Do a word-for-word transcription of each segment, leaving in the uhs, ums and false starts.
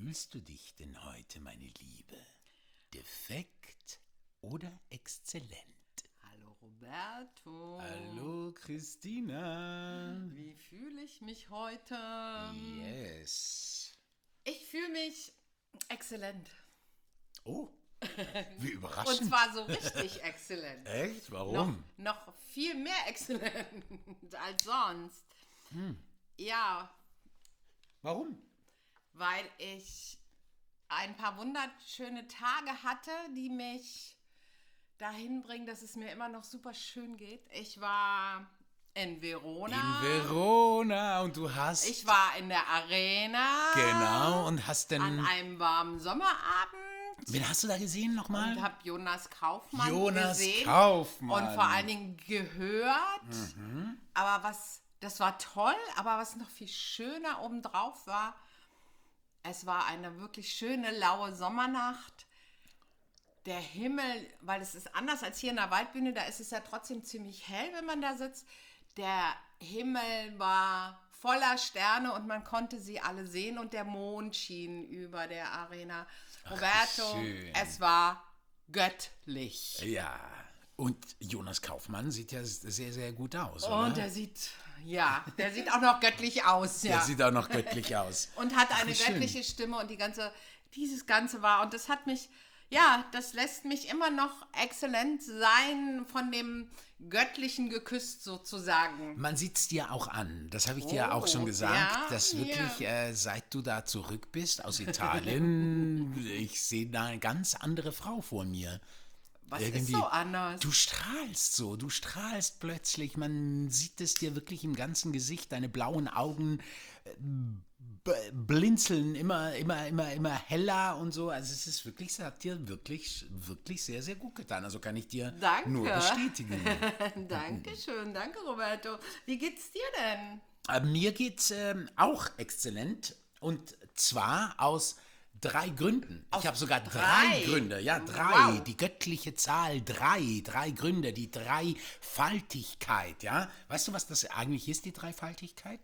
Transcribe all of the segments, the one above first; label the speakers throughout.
Speaker 1: fühlst du dich denn heute, meine Liebe? Defekt oder exzellent?
Speaker 2: Hallo Roberto.
Speaker 1: Hallo Christina.
Speaker 2: Wie fühle ich mich heute?
Speaker 1: Yes.
Speaker 2: Ich fühle mich exzellent.
Speaker 1: Oh, wie überraschend.
Speaker 2: Und zwar so richtig exzellent.
Speaker 1: Echt? Warum?
Speaker 2: Noch, noch viel mehr exzellent als sonst.
Speaker 1: Hm.
Speaker 2: Ja.
Speaker 1: Warum?
Speaker 2: Weil ich ein paar wunderschöne Tage hatte, die mich dahin bringen, dass es mir immer noch super schön geht. Ich war in Verona.
Speaker 1: In Verona und du hast...
Speaker 2: Ich war in der Arena.
Speaker 1: Genau, und hast denn...
Speaker 2: An einem warmen Sommerabend.
Speaker 1: Wen hast du da gesehen nochmal?
Speaker 2: Und habe Jonas Kaufmann
Speaker 1: Jonas
Speaker 2: gesehen.
Speaker 1: Kaufmann.
Speaker 2: Und vor allen Dingen gehört.
Speaker 1: Mhm.
Speaker 2: Aber was, das war toll, aber was noch viel schöner obendrauf war, es war eine wirklich schöne, laue Sommernacht. Der Himmel, weil es ist anders als hier in der Waldbühne, da ist es ja trotzdem ziemlich hell, wenn man da sitzt. Der Himmel war voller Sterne und man konnte sie alle sehen und der Mond schien über der Arena. Roberto,
Speaker 1: Ach,
Speaker 2: es war göttlich.
Speaker 1: Ja, und Jonas Kaufmann sieht ja sehr, sehr gut aus,
Speaker 2: Und
Speaker 1: oder?
Speaker 2: der sieht, ja, der sieht auch noch göttlich aus. Ja.
Speaker 1: Der sieht auch noch göttlich aus.
Speaker 2: Und hat
Speaker 1: Ach,
Speaker 2: eine
Speaker 1: wie schön.
Speaker 2: göttliche Stimme und die ganze, dieses Ganze war, und das hat mich, ja, das lässt mich immer noch exzellent sein, von dem Göttlichen geküsst sozusagen.
Speaker 1: Man sieht es dir auch an, das habe ich dir
Speaker 2: Oh,
Speaker 1: auch schon gesagt,
Speaker 2: ja,
Speaker 1: dass wirklich,
Speaker 2: ja.
Speaker 1: äh, seit du da zurück bist aus Italien, ich sehe da eine ganz andere Frau vor mir.
Speaker 2: Was ist so anders?
Speaker 1: Du strahlst so, du strahlst plötzlich, man sieht es dir wirklich im ganzen Gesicht, deine blauen Augen äh, b- blinzeln immer, immer, immer, immer heller und so. Also es ist wirklich, es hat dir wirklich, wirklich sehr, sehr gut getan. Also kann ich dir
Speaker 2: Danke.
Speaker 1: nur bestätigen.
Speaker 2: Dankeschön, danke Roberto. Wie geht's dir denn?
Speaker 1: Äh, Mir geht's ähm, auch exzellent und zwar aus drei Gründen.
Speaker 2: Aus
Speaker 1: ich habe sogar drei,
Speaker 2: drei?
Speaker 1: Gründe. Ja, drei.
Speaker 2: Wow.
Speaker 1: Die göttliche Zahl drei. Drei Gründe. Die Dreifaltigkeit. Ja. Weißt du, was das eigentlich ist, die Dreifaltigkeit?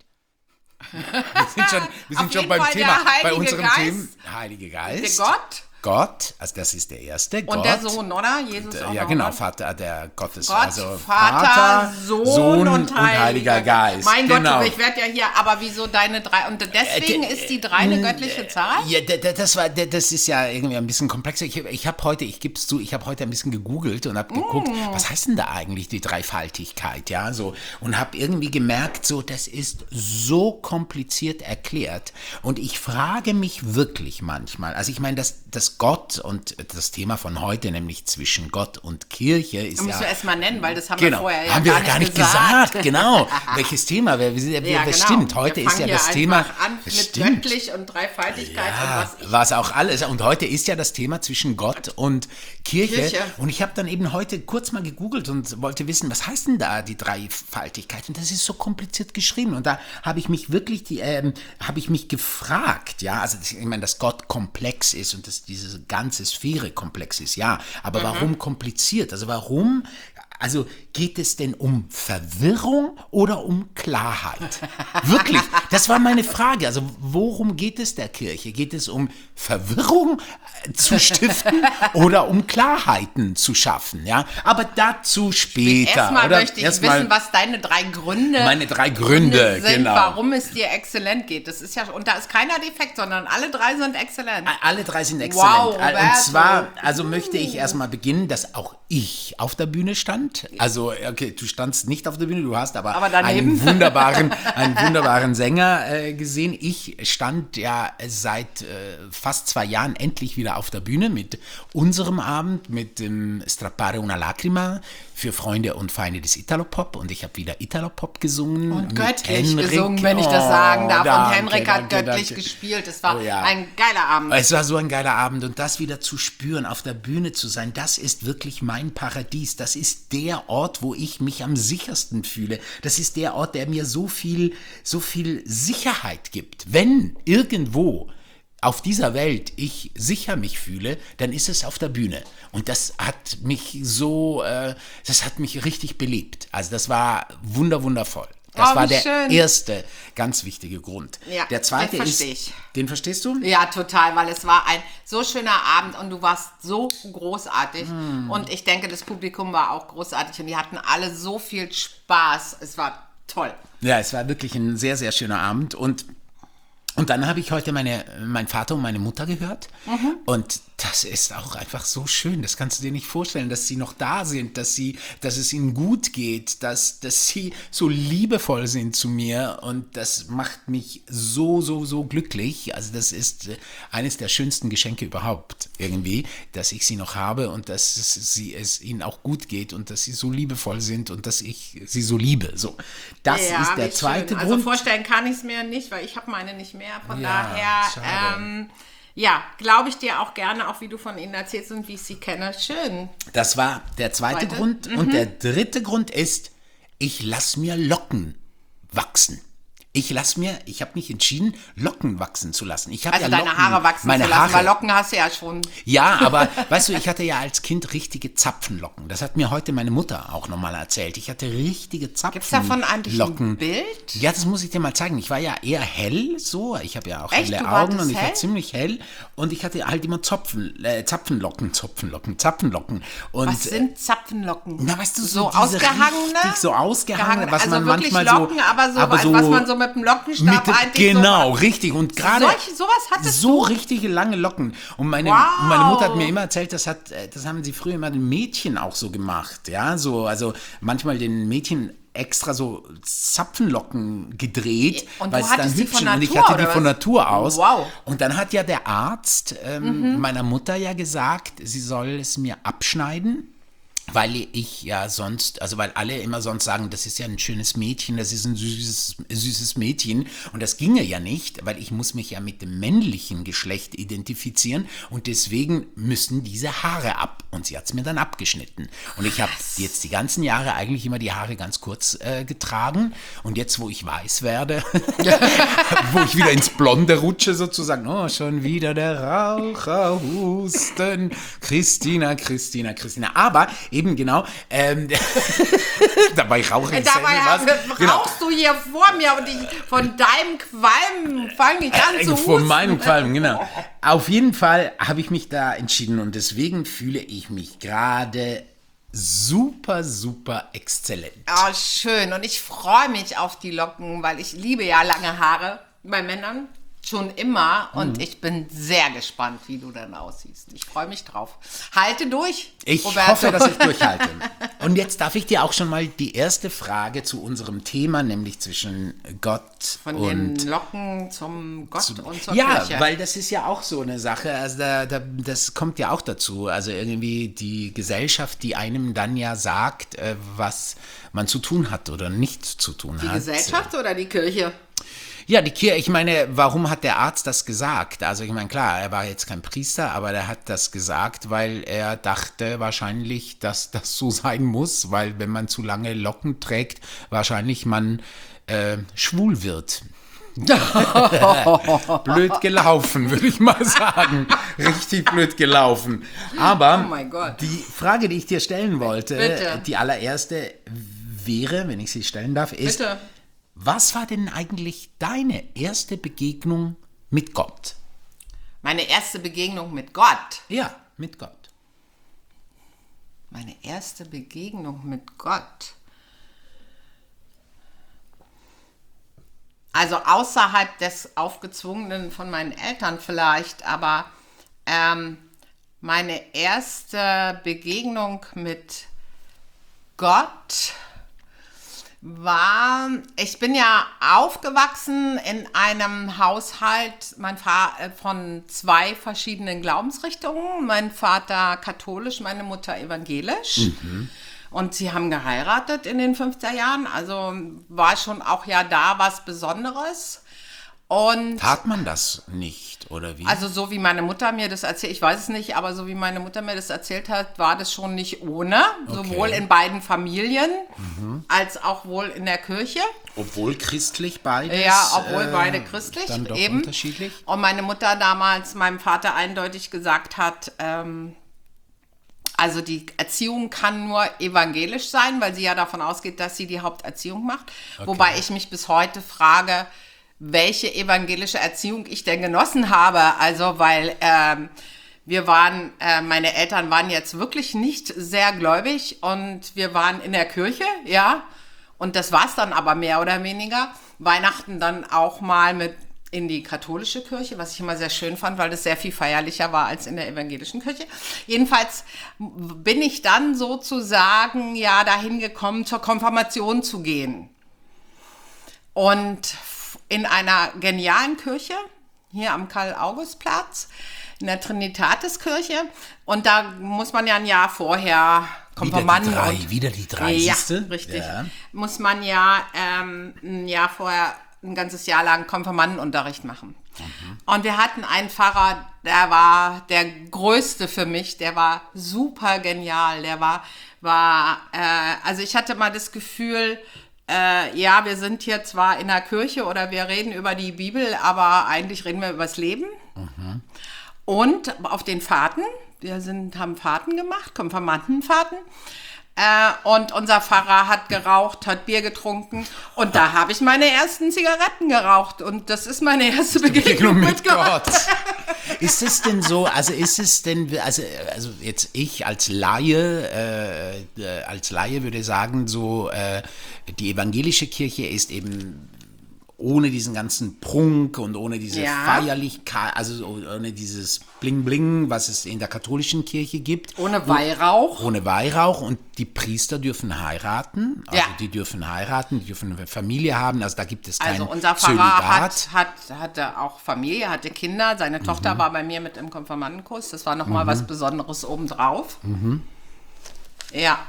Speaker 1: Wir sind schon, wir sind
Speaker 2: Auf
Speaker 1: schon
Speaker 2: jeden
Speaker 1: beim
Speaker 2: Fall
Speaker 1: Thema.
Speaker 2: der Heilige
Speaker 1: Bei unserem
Speaker 2: Geist.
Speaker 1: Thema. Heilige Geist.
Speaker 2: Der Gott
Speaker 1: Gott, also das ist der erste.
Speaker 2: und
Speaker 1: Gott.
Speaker 2: der Sohn, oder? Jesus
Speaker 1: Und,
Speaker 2: auch
Speaker 1: äh, ja,
Speaker 2: noch,
Speaker 1: genau,
Speaker 2: oder?
Speaker 1: Vater, der Gottes,
Speaker 2: Gott,
Speaker 1: also
Speaker 2: Vater, Sohn, und,
Speaker 1: Heiliger Geist.
Speaker 2: Mein
Speaker 1: genau.
Speaker 2: Gott, ich werde ja hier, aber wieso deine drei, und deswegen
Speaker 1: Äh,
Speaker 2: ist die drei eine göttliche Zahl?
Speaker 1: Ja, d- d- das war, d- das ist ja irgendwie ein bisschen komplexer. Ich, ich habe heute, ich gebe es zu, ich habe heute ein bisschen gegoogelt und habe geguckt,
Speaker 2: Mm.
Speaker 1: was heißt denn da eigentlich die Dreifaltigkeit, ja, so, und habe irgendwie gemerkt, so, das ist so kompliziert erklärt und ich frage mich wirklich manchmal, also ich meine, dass das Gott und das Thema von heute, nämlich zwischen Gott und Kirche, ist
Speaker 2: Das müssen
Speaker 1: ja
Speaker 2: wir erstmal nennen, weil das haben
Speaker 1: Genau,
Speaker 2: wir vorher ja
Speaker 1: haben wir
Speaker 2: gar,
Speaker 1: ja gar nicht
Speaker 2: gesagt.
Speaker 1: gesagt. Genau, welches Thema? Wir, wir, wir,
Speaker 2: Ja,
Speaker 1: das
Speaker 2: genau.
Speaker 1: stimmt. Heute
Speaker 2: wir
Speaker 1: ist
Speaker 2: fangen
Speaker 1: ja
Speaker 2: hier
Speaker 1: das Thema.
Speaker 2: einfach an mit
Speaker 1: Stimmt.
Speaker 2: göttlich und Dreifaltigkeit
Speaker 1: Ja,
Speaker 2: und was ich
Speaker 1: was auch alles. Und heute ist ja das Thema zwischen Gott und Kirche.
Speaker 2: Kirche.
Speaker 1: Und ich habe dann eben heute kurz mal gegoogelt und wollte wissen, was heißt denn da die Dreifaltigkeit? Und das ist so kompliziert geschrieben. Und da habe ich mich wirklich, die, ähm, habe ich mich gefragt, ja, also ich meine, dass Gott komplex ist und dass diese ganze Sphäre komplex ist, ja. Aber
Speaker 2: Mhm.
Speaker 1: warum kompliziert? Also warum? Also geht es denn um Verwirrung oder um Klarheit? Wirklich, das war meine Frage. Also worum geht es der Kirche? Geht es um Verwirrung äh, zu stiften oder um Klarheiten zu schaffen? Ja, aber dazu später.
Speaker 2: Erstmal
Speaker 1: oder?
Speaker 2: möchte ich
Speaker 1: Erstmal
Speaker 2: wissen, was deine drei Gründe,
Speaker 1: meine drei Gründe,
Speaker 2: sind,
Speaker 1: genau.
Speaker 2: warum es dir exzellent geht. Das ist ja, und da ist keiner defekt, sondern alle drei sind exzellent.
Speaker 1: Alle drei sind exzellent.
Speaker 2: Wow,
Speaker 1: Und
Speaker 2: Roberto.
Speaker 1: zwar, also möchte ich erstmal beginnen, dass auch ich auf der Bühne stand. Also, okay, du standst nicht auf der Bühne, du hast aber,
Speaker 2: Aber daneben.
Speaker 1: einen wunderbaren, einen wunderbaren Sänger äh, gesehen. Ich stand ja seit äh, fast zwei Jahren endlich wieder auf der Bühne mit unserem Abend, mit dem Strappare una lacrima für Freunde und Feinde des Italopop. Und ich habe wieder Italopop gesungen.
Speaker 2: Und
Speaker 1: mit
Speaker 2: göttlich
Speaker 1: Henrik.
Speaker 2: gesungen, wenn ich das
Speaker 1: Oh,
Speaker 2: sagen darf.
Speaker 1: danke,
Speaker 2: und Henrik hat
Speaker 1: danke,
Speaker 2: göttlich
Speaker 1: danke.
Speaker 2: gespielt. Es war
Speaker 1: Oh ja.
Speaker 2: ein geiler Abend.
Speaker 1: Es war so ein geiler Abend und das wieder zu spüren, auf der Bühne zu sein, das ist wirklich mein Paradies. Das ist der Ort, wo ich mich am sichersten fühle. Das ist der Ort, der mir so viel, so viel Sicherheit gibt. Wenn irgendwo auf dieser Welt ich sicher mich fühle, dann ist es auf der Bühne. Und das hat mich so, äh, das hat mich richtig belebt. Also das war wunder, wundervoll. Das
Speaker 2: Oh,
Speaker 1: war
Speaker 2: wie
Speaker 1: der
Speaker 2: schön.
Speaker 1: erste ganz wichtige Grund.
Speaker 2: Ja,
Speaker 1: der zweite
Speaker 2: den
Speaker 1: ist,
Speaker 2: versteh ich.
Speaker 1: den verstehst du?
Speaker 2: Ja, total, weil es war ein so schöner Abend und du warst so großartig.
Speaker 1: Hm.
Speaker 2: Und ich denke, das Publikum war auch großartig und die hatten alle so viel Spaß. Es war toll.
Speaker 1: Ja, es war wirklich ein sehr, sehr schöner Abend und Und dann habe ich heute meine, meinen Vater und meine Mutter gehört. Mhm. Und das ist auch einfach so schön. Das kannst du dir nicht vorstellen, dass sie noch da sind, dass sie, dass es ihnen gut geht, dass, dass sie so liebevoll sind zu mir. Und das macht mich so, so, so glücklich. Also das ist eines der schönsten Geschenke überhaupt irgendwie, dass ich sie noch habe und dass es, sie, es ihnen auch gut geht und dass sie so liebevoll sind und dass ich sie so liebe. So, das
Speaker 2: Ja,
Speaker 1: ist der
Speaker 2: wie
Speaker 1: zweite
Speaker 2: schön.
Speaker 1: Grund.
Speaker 2: Also vorstellen kann ich es mir nicht, weil ich habe meine nicht mehr. Von
Speaker 1: Ja,
Speaker 2: daher,
Speaker 1: schade.
Speaker 2: ähm, ja, glaube ich dir auch gerne, auch wie du von ihnen erzählst und wie ich sie kenne. Schön.
Speaker 1: Das war der zweite
Speaker 2: Zweite?
Speaker 1: Grund. Und der dritte Grund ist, ich lasse mir Locken wachsen. Ich lasse mir, ich habe mich entschieden, Locken wachsen zu lassen. Ich habe
Speaker 2: Also
Speaker 1: ja
Speaker 2: deine
Speaker 1: Locken,
Speaker 2: Haare wachsen
Speaker 1: meine
Speaker 2: zu lassen,
Speaker 1: Haare.
Speaker 2: weil Locken hast du ja schon.
Speaker 1: Ja, aber weißt du, ich hatte ja als Kind richtige Zapfenlocken. Das hat mir heute meine Mutter auch nochmal erzählt. Ich hatte richtige Zapfenlocken.
Speaker 2: Gibt es davon eigentlich ein Bild?
Speaker 1: Ja, das muss ich dir mal zeigen. Ich war ja eher hell, so. Ich habe ja auch
Speaker 2: Echt?
Speaker 1: helle
Speaker 2: Du
Speaker 1: Augen
Speaker 2: wartest
Speaker 1: und ich war
Speaker 2: hell?
Speaker 1: ziemlich hell. Und ich hatte halt immer Zopfen, äh, Zapfenlocken, Zopfenlocken, Zapfenlocken. Und,
Speaker 2: Was sind Zapfenlocken?
Speaker 1: Na, weißt du, so,
Speaker 2: so
Speaker 1: diese
Speaker 2: ausgehangene?
Speaker 1: Richtig so ausgehangene,
Speaker 2: Gehangene,
Speaker 1: was
Speaker 2: also
Speaker 1: man
Speaker 2: wirklich
Speaker 1: manchmal
Speaker 2: Locken,
Speaker 1: so...
Speaker 2: aber so,
Speaker 1: aber
Speaker 2: was man so mit dem Lockenstab
Speaker 1: mit,
Speaker 2: eigentlich
Speaker 1: Genau,
Speaker 2: so,
Speaker 1: richtig. Und gerade
Speaker 2: Solche- sowas hattest
Speaker 1: so richtige lange Locken. Und meine,
Speaker 2: Wow.
Speaker 1: meine Mutter hat mir immer erzählt, das, hat, äh, das haben sie früher immer den Mädchen auch so gemacht. Ja, so, also manchmal den Mädchen extra so Zapfenlocken gedreht,
Speaker 2: Und
Speaker 1: weil
Speaker 2: du
Speaker 1: es dann
Speaker 2: hattest die
Speaker 1: hübsch
Speaker 2: von
Speaker 1: sind. Und ich
Speaker 2: Natur,
Speaker 1: hatte die
Speaker 2: oder
Speaker 1: von
Speaker 2: was?
Speaker 1: Natur aus.
Speaker 2: Wow.
Speaker 1: Und dann hat ja der Arzt ähm,
Speaker 2: Mhm.
Speaker 1: meiner Mutter ja gesagt, sie soll es mir abschneiden. Weil ich ja sonst, also weil alle immer sonst sagen, das ist ja ein schönes Mädchen, das ist ein süßes, süßes Mädchen. Und das ginge ja nicht, weil ich muss mich ja mit dem männlichen Geschlecht identifizieren. Und deswegen müssen diese Haare ab. Und sie hat es mir dann abgeschnitten. Und ich habe jetzt die ganzen Jahre eigentlich immer die Haare ganz kurz äh, getragen. Und jetzt, wo ich weiß werde, wo ich wieder ins Blonde rutsche sozusagen, oh, schon wieder der Raucherhusten. Christina, Christina, Christina. Aber eben genau, ähm, dabei rauche ich
Speaker 2: Dabei
Speaker 1: selber
Speaker 2: hast-
Speaker 1: was. Genau.
Speaker 2: rauchst du hier vor mir und ich von deinem Qualm fange ich an
Speaker 1: Äh,
Speaker 2: zu
Speaker 1: Von
Speaker 2: husten.
Speaker 1: meinem Qualm, genau. Auf jeden Fall habe ich mich da entschieden und deswegen fühle ich mich gerade super, super exzellent.
Speaker 2: Oh, schön. Und ich freue mich auf die Locken, weil ich liebe ja lange Haare bei Männern. Schon immer. Und
Speaker 1: Mhm.
Speaker 2: ich bin sehr gespannt, wie du dann aussiehst. Ich freue mich drauf. Halte durch,
Speaker 1: Ich
Speaker 2: Roberto.
Speaker 1: hoffe, dass ich durchhalte. Und jetzt darf ich dir auch schon mal die erste Frage zu unserem Thema, nämlich zwischen Gott
Speaker 2: Von
Speaker 1: und
Speaker 2: den Locken zum Gott und zur
Speaker 1: ja,
Speaker 2: Kirche.
Speaker 1: weil das ist ja auch so eine Sache, also da, da, das kommt ja auch dazu, also irgendwie die Gesellschaft, die einem dann ja sagt, äh, was man zu tun hat oder nicht zu tun
Speaker 2: die
Speaker 1: hat.
Speaker 2: Gesellschaft oder die Kirche?
Speaker 1: Ja, die Kirche, ich meine, warum hat der Arzt das gesagt? Also ich meine, klar, er war jetzt kein Priester, aber der hat das gesagt, weil er dachte wahrscheinlich, dass das so sein muss, weil wenn man zu lange Locken trägt, wahrscheinlich man äh, schwul wird. Blöd gelaufen, würde ich mal sagen. Richtig blöd gelaufen. Aber
Speaker 2: Oh mein Gott.
Speaker 1: die Frage, die ich dir stellen wollte,
Speaker 2: Bitte.
Speaker 1: die allererste wäre, wenn ich sie stellen darf, ist,
Speaker 2: Bitte.
Speaker 1: was war denn eigentlich deine erste Begegnung mit Gott?
Speaker 2: Meine erste Begegnung mit Gott.
Speaker 1: Ja, mit Gott.
Speaker 2: Meine erste Begegnung mit Gott. Also außerhalb des Aufgezwungenen von meinen Eltern vielleicht, aber ähm, meine erste Begegnung mit Gott war, ich bin ja aufgewachsen in einem Haushalt mein Fa- äh, von zwei verschiedenen Glaubensrichtungen. Mein Vater katholisch, meine Mutter evangelisch. Und sie haben geheiratet in den fünfziger Jahren, also war schon auch ja da was Besonderes. Und
Speaker 1: Tat man das nicht, oder wie?
Speaker 2: also so wie meine Mutter mir das erzählt, ich weiß es nicht, aber so wie meine Mutter mir das erzählt hat, war das schon nicht ohne, sowohl in beiden Familien als auch wohl in der Kirche.
Speaker 1: Obwohl christlich beides?
Speaker 2: Ja, obwohl
Speaker 1: äh,
Speaker 2: beide christlich,
Speaker 1: dann doch
Speaker 2: eben.
Speaker 1: unterschiedlich?
Speaker 2: Und meine Mutter damals meinem Vater eindeutig gesagt hat, ähm, Also die Erziehung kann nur evangelisch sein, weil sie ja davon ausgeht, dass sie die Haupterziehung macht. Okay. Wobei ich mich bis heute frage, welche evangelische Erziehung ich denn genossen habe. Also weil ähm, wir waren, äh, meine Eltern waren jetzt wirklich nicht sehr gläubig und wir waren in der Kirche, ja. Und das war es dann aber mehr oder weniger. Weihnachten dann auch mal mit in die katholische Kirche, was ich immer sehr schön fand, weil das sehr viel feierlicher war als in der evangelischen Kirche. Jedenfalls bin ich dann sozusagen ja dahin gekommen, zur Konfirmation zu gehen. Und in einer genialen Kirche, hier am Karl-August-Platz, in der Trinitatiskirche. Und da muss man ja ein Jahr vorher Konfirmanden.
Speaker 1: Wieder die drei, wieder die drei,
Speaker 2: ja,
Speaker 1: siehste?
Speaker 2: Richtig. Ja. Muss man ja ähm, ein Jahr vorher ein ganzes Jahr lang Konfirmandenunterricht machen. Mhm. Und wir hatten einen Pfarrer, der war der größte für mich, der war super genial, der war, war äh, also ich hatte mal das Gefühl, äh, ja, wir sind hier zwar in der Kirche oder wir reden über die Bibel, aber eigentlich reden wir über das Leben. Mhm. Und auf den Fahrten, wir sind, haben Fahrten gemacht, Konfirmandenfahrten. Und unser Pfarrer hat geraucht, hat Bier getrunken und da habe ich meine ersten Zigaretten geraucht und das ist meine erste Begegnung, Begegnung mit Gott. Gott.
Speaker 1: Ist es denn so, also ist es denn, also, also jetzt ich als Laie, äh, als Laie würde sagen, so äh, die evangelische Kirche ist eben ohne diesen ganzen Prunk und ohne diese ja. Feierlichkeit, also ohne dieses Bling-Bling, was es in der katholischen Kirche gibt.
Speaker 2: Ohne Weihrauch.
Speaker 1: Ohne Weihrauch und die Priester dürfen heiraten, also
Speaker 2: ja.
Speaker 1: die dürfen heiraten, die dürfen eine Familie haben, also da gibt es kein
Speaker 2: Also unser Pfarrer hat, hat, hatte auch Familie, hatte Kinder, seine Tochter mhm. war bei mir mit im Konfirmandenkurs, das war nochmal mhm. was Besonderes obendrauf. Mhm. Ja.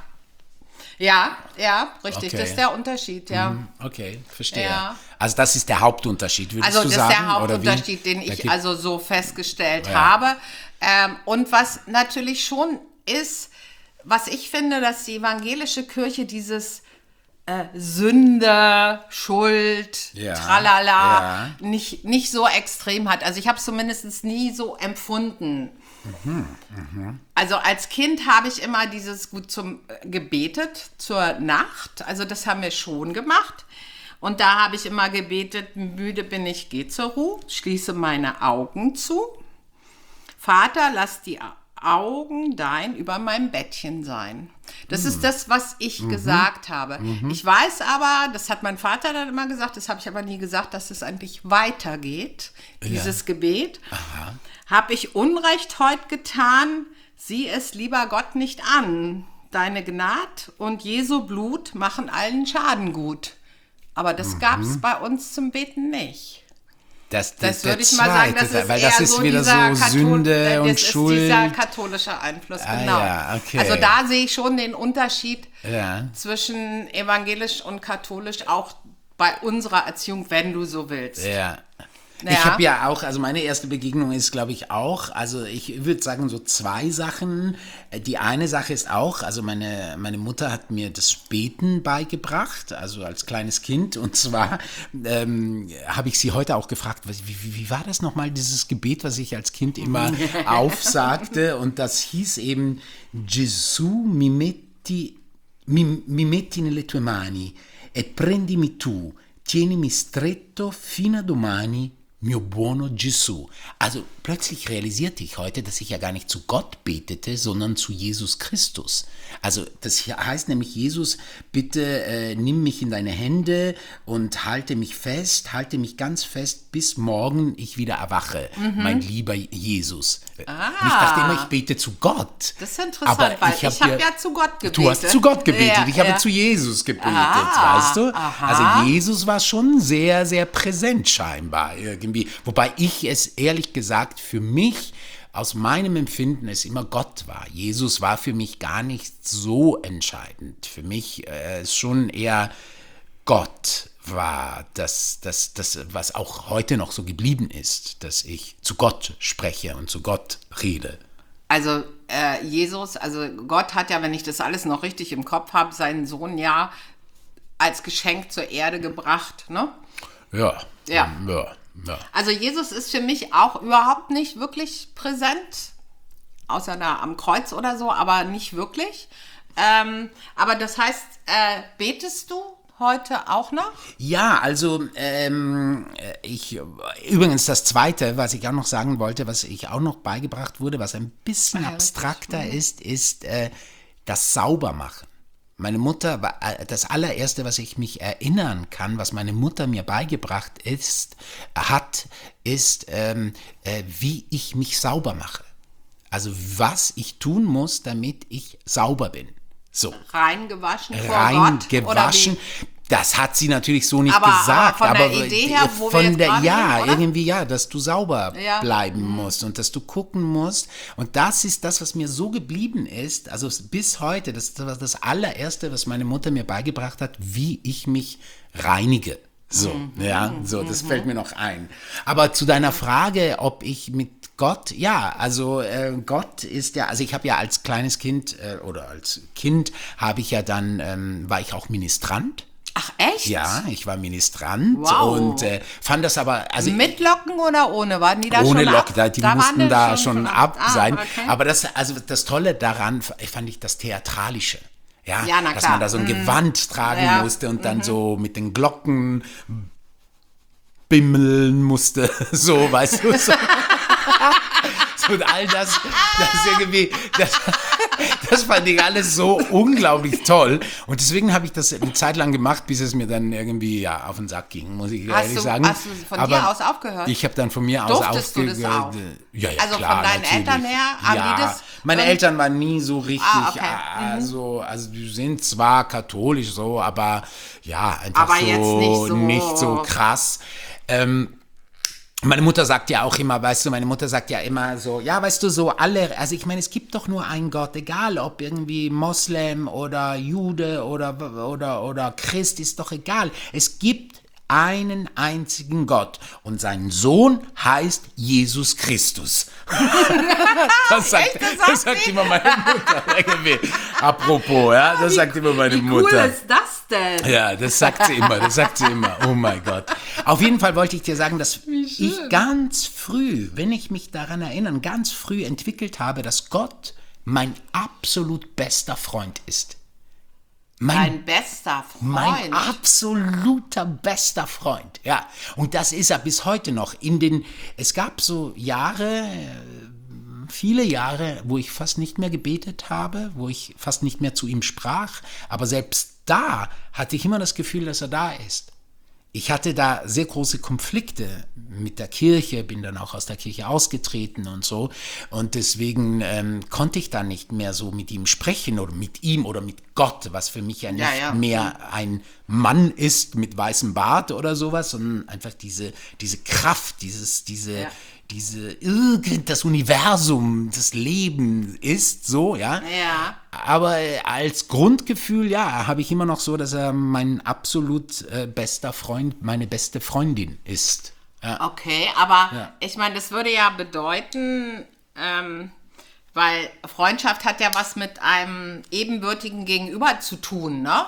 Speaker 2: Ja, ja, richtig, okay. Das ist der Unterschied, ja.
Speaker 1: Okay, verstehe. Ja. Also das ist der Hauptunterschied, würdest
Speaker 2: also
Speaker 1: du sagen?
Speaker 2: Also das ist der Hauptunterschied, den ich also so festgestellt
Speaker 1: ja.
Speaker 2: habe. Ähm, und was natürlich schon ist, was ich finde, dass die evangelische Kirche dieses äh, Sünde, Schuld, ja. Tralala ja. Nicht, nicht so extrem hat. Also ich habe es zumindest nie so empfunden. Mhm, mh. Also als Kind habe ich immer dieses gut zum gebetet zur Nacht, also das haben wir schon gemacht und da habe ich immer gebetet, müde bin ich, geh zur Ruhe, schließe meine Augen zu, Vater, lass die Augen dein über meinem Bettchen sein. Das mhm. ist das, was ich mhm. gesagt habe. Mhm. Ich weiß aber, das hat mein Vater dann immer gesagt, das habe ich aber nie gesagt, dass es eigentlich weitergeht, dieses ja. Gebet. Aha. Habe ich Unrecht heut getan, sieh es lieber Gott nicht an. Deine Gnad und Jesu Blut machen allen Schaden gut. Aber das mhm. gab es bei uns zum Beten nicht.
Speaker 1: Das,
Speaker 2: das, das würde ich mal sagen, das ist
Speaker 1: weil das ist so wieder so Kathol- Sünde
Speaker 2: das
Speaker 1: und
Speaker 2: ist
Speaker 1: Schuld.
Speaker 2: Dieser katholische Einfluss,
Speaker 1: ah,
Speaker 2: genau.
Speaker 1: Ja, okay.
Speaker 2: Also da sehe ich schon den Unterschied
Speaker 1: ja.
Speaker 2: zwischen evangelisch und katholisch, auch bei unserer Erziehung, wenn du so willst.
Speaker 1: Ja.
Speaker 2: Ja.
Speaker 1: Ich habe ja auch, also meine erste Begegnung ist, glaube ich, auch, also ich würde sagen so zwei Sachen. Die eine Sache ist auch, also meine, meine Mutter hat mir das Beten beigebracht, also als kleines Kind. Und zwar ähm, habe ich sie heute auch gefragt, wie, wie, wie war das nochmal, dieses Gebet, was ich als Kind immer aufsagte? Und das hieß eben, Gesù mi metti, mi, mi metti nelle tue mani e prendimi tu, tienimi stretto fino a domani, mio buono Gesù. Also plötzlich realisierte ich heute, dass ich ja gar nicht zu Gott betete, sondern zu Jesus Christus. Also das heißt nämlich, Jesus, bitte äh, nimm mich in deine Hände und halte mich fest, halte mich ganz fest, bis morgen ich wieder erwache, mhm. mein lieber Jesus.
Speaker 2: Ah.
Speaker 1: Und ich dachte immer, ich bete zu Gott.
Speaker 2: Das ist interessant,
Speaker 1: aber
Speaker 2: weil
Speaker 1: ich habe
Speaker 2: hab
Speaker 1: ja,
Speaker 2: ja zu Gott gebetet.
Speaker 1: Du hast zu Gott gebetet,
Speaker 2: ja,
Speaker 1: ich habe
Speaker 2: ja.
Speaker 1: zu Jesus gebetet,
Speaker 2: ah,
Speaker 1: weißt du?
Speaker 2: Aha.
Speaker 1: Also Jesus war schon sehr, sehr präsent scheinbar irgendwie. Wobei ich es ehrlich gesagt für mich aus meinem Empfinden es immer Gott war. Jesus war für mich gar nicht so entscheidend. Für mich äh, ist schon eher Gott war das, das, das, was auch heute noch so geblieben ist, dass ich zu Gott spreche und zu Gott rede.
Speaker 2: Also äh, Jesus, also Gott hat ja, wenn ich das alles noch richtig im Kopf habe, seinen Sohn ja als Geschenk zur Erde gebracht, ne?
Speaker 1: Ja.
Speaker 2: Ja.
Speaker 1: ja. Ja.
Speaker 2: Also Jesus ist für mich auch überhaupt nicht wirklich präsent. außer da am Kreuz oder so, aber nicht wirklich. Ähm, aber das heißt, äh, betest du heute auch noch?
Speaker 1: Ja, also ähm, ich übrigens das Zweite, was ich auch noch sagen wollte, was ich auch noch beigebracht wurde, was ein bisschen
Speaker 2: Ja,
Speaker 1: abstrakter
Speaker 2: wirklich.
Speaker 1: ist, ist äh, das Saubermachen. Meine Mutter war äh, das allererste, was ich mich erinnern kann, was meine Mutter mir beigebracht ist, hat, ist, ähm, äh, wie ich mich sauber mache. Also was ich tun muss, damit ich sauber bin. So.
Speaker 2: Rein gewaschen vor
Speaker 1: Rein
Speaker 2: Gott?
Speaker 1: gewaschen.
Speaker 2: Oder wie?
Speaker 1: Das hat sie natürlich so nicht
Speaker 2: Aber- aber
Speaker 1: gesagt.
Speaker 2: von der
Speaker 1: aber
Speaker 2: Idee her, wo wir
Speaker 1: von
Speaker 2: jetzt
Speaker 1: der,
Speaker 2: gerade
Speaker 1: ja,
Speaker 2: sind, oder?
Speaker 1: irgendwie ja, dass du sauber
Speaker 2: Ja.
Speaker 1: bleiben musst und dass du gucken musst. Und das ist das, was mir so geblieben ist, also bis heute, das war das allererste, was meine Mutter mir beigebracht hat, wie ich mich reinige. So,
Speaker 2: Mhm.
Speaker 1: ja, so, das fällt mir noch ein. Aber zu deiner Frage, ob ich mit Gott, ja, also äh, Gott ist ja, also ich habe ja als kleines Kind äh, oder als Kind habe ich ja dann, ähm, war ich auch Ministrant.
Speaker 2: Ach, echt?
Speaker 1: Ja, ich war Ministrant
Speaker 2: Wow.
Speaker 1: und äh, fand das aber, also
Speaker 2: Mit Locken oder ohne? Waren die da
Speaker 1: ohne
Speaker 2: schon
Speaker 1: Lock,
Speaker 2: ab?
Speaker 1: da, die
Speaker 2: Da waren
Speaker 1: mussten
Speaker 2: die
Speaker 1: da schon, ab
Speaker 2: Ah,
Speaker 1: sein.
Speaker 2: okay.
Speaker 1: Aber das, also das Tolle daran f- fand ich das Theatralische. Ja,
Speaker 2: Ja, na
Speaker 1: dass
Speaker 2: klar.
Speaker 1: man da so ein Gewand tragen
Speaker 2: Ja.
Speaker 1: musste und dann so mit den Glocken bimmeln musste, so, weißt du, so. So, und all das, das irgendwie, das, das fand ich alles so unglaublich toll. Und deswegen habe ich das eine Zeit lang gemacht, bis es mir dann irgendwie ja, auf den Sack ging, muss ich
Speaker 2: Hast
Speaker 1: ehrlich
Speaker 2: du-
Speaker 1: sagen.
Speaker 2: hast du von dir aus aufgehört?
Speaker 1: Ich habe dann von mir aus
Speaker 2: Durftest du das
Speaker 1: aufgehört.
Speaker 2: auch?
Speaker 1: Ja, ja,
Speaker 2: Also von
Speaker 1: klar,
Speaker 2: deinen
Speaker 1: natürlich.
Speaker 2: Eltern her, haben
Speaker 1: ja,
Speaker 2: die das-
Speaker 1: meine
Speaker 2: ähm,
Speaker 1: Eltern waren nie so richtig,
Speaker 2: Ah, okay. Mhm.
Speaker 1: also, also die sind zwar katholisch so, aber ja, einfach
Speaker 2: Aber
Speaker 1: so,
Speaker 2: jetzt nicht so-
Speaker 1: nicht so krass. Ähm, Meine Mutter sagt ja auch immer, weißt du, meine Mutter sagt ja immer so, ja, weißt du, so alle, also ich meine, es gibt doch nur einen Gott, egal ob irgendwie Moslem oder Jude oder, oder, oder Christ, ist doch egal. Es gibt einen einzigen Gott und sein Sohn heißt Jesus Christus. Das sagt,
Speaker 2: Echt? Das
Speaker 1: das
Speaker 2: sagt
Speaker 1: sagt
Speaker 2: sie?
Speaker 1: immer meine Mutter. Irgendwie. Apropos, ja, das sagt immer meine
Speaker 2: Wie
Speaker 1: Mutter.
Speaker 2: cool ist das denn?
Speaker 1: Ja, das sagt sie immer, das sagt sie immer. Oh mein Gott. Auf jeden Fall wollte ich dir sagen, dass ich ganz früh, wenn ich mich daran erinnere, ganz früh entwickelt habe, dass Gott mein absolut bester Freund ist. Mein,
Speaker 2: Dein bester
Speaker 1: mein
Speaker 2: Freund.
Speaker 1: absoluter bester Freund. Ja, und das ist er bis heute noch. In den, es gab so Jahre, viele Jahre, wo ich fast nicht mehr gebetet habe, wo ich fast nicht mehr zu ihm sprach, aber selbst da hatte ich immer das Gefühl, dass er da ist. Ich hatte da sehr große Konflikte mit der Kirche, bin dann auch aus der Kirche ausgetreten und so. Und deswegen ähm, konnte ich da nicht mehr so mit ihm sprechen oder mit ihm oder mit Gott, was für mich ja nicht
Speaker 2: Ja, ja.
Speaker 1: mehr ein Mann ist mit weißem Bart oder sowas, sondern einfach diese, diese Kraft, dieses, diese,
Speaker 2: Ja.
Speaker 1: diese, irgend das Universum, das Leben ist so, ja.
Speaker 2: Ja.
Speaker 1: Aber äh, als Grundgefühl, ja, habe ich immer noch so, dass er mein absolut äh, bester Freund, meine beste Freundin ist. Ja.
Speaker 2: Okay, aber
Speaker 1: Ja.
Speaker 2: ich meine, das würde ja bedeuten, ähm, weil Freundschaft hat ja was mit einem ebenbürtigen Gegenüber zu tun, ne?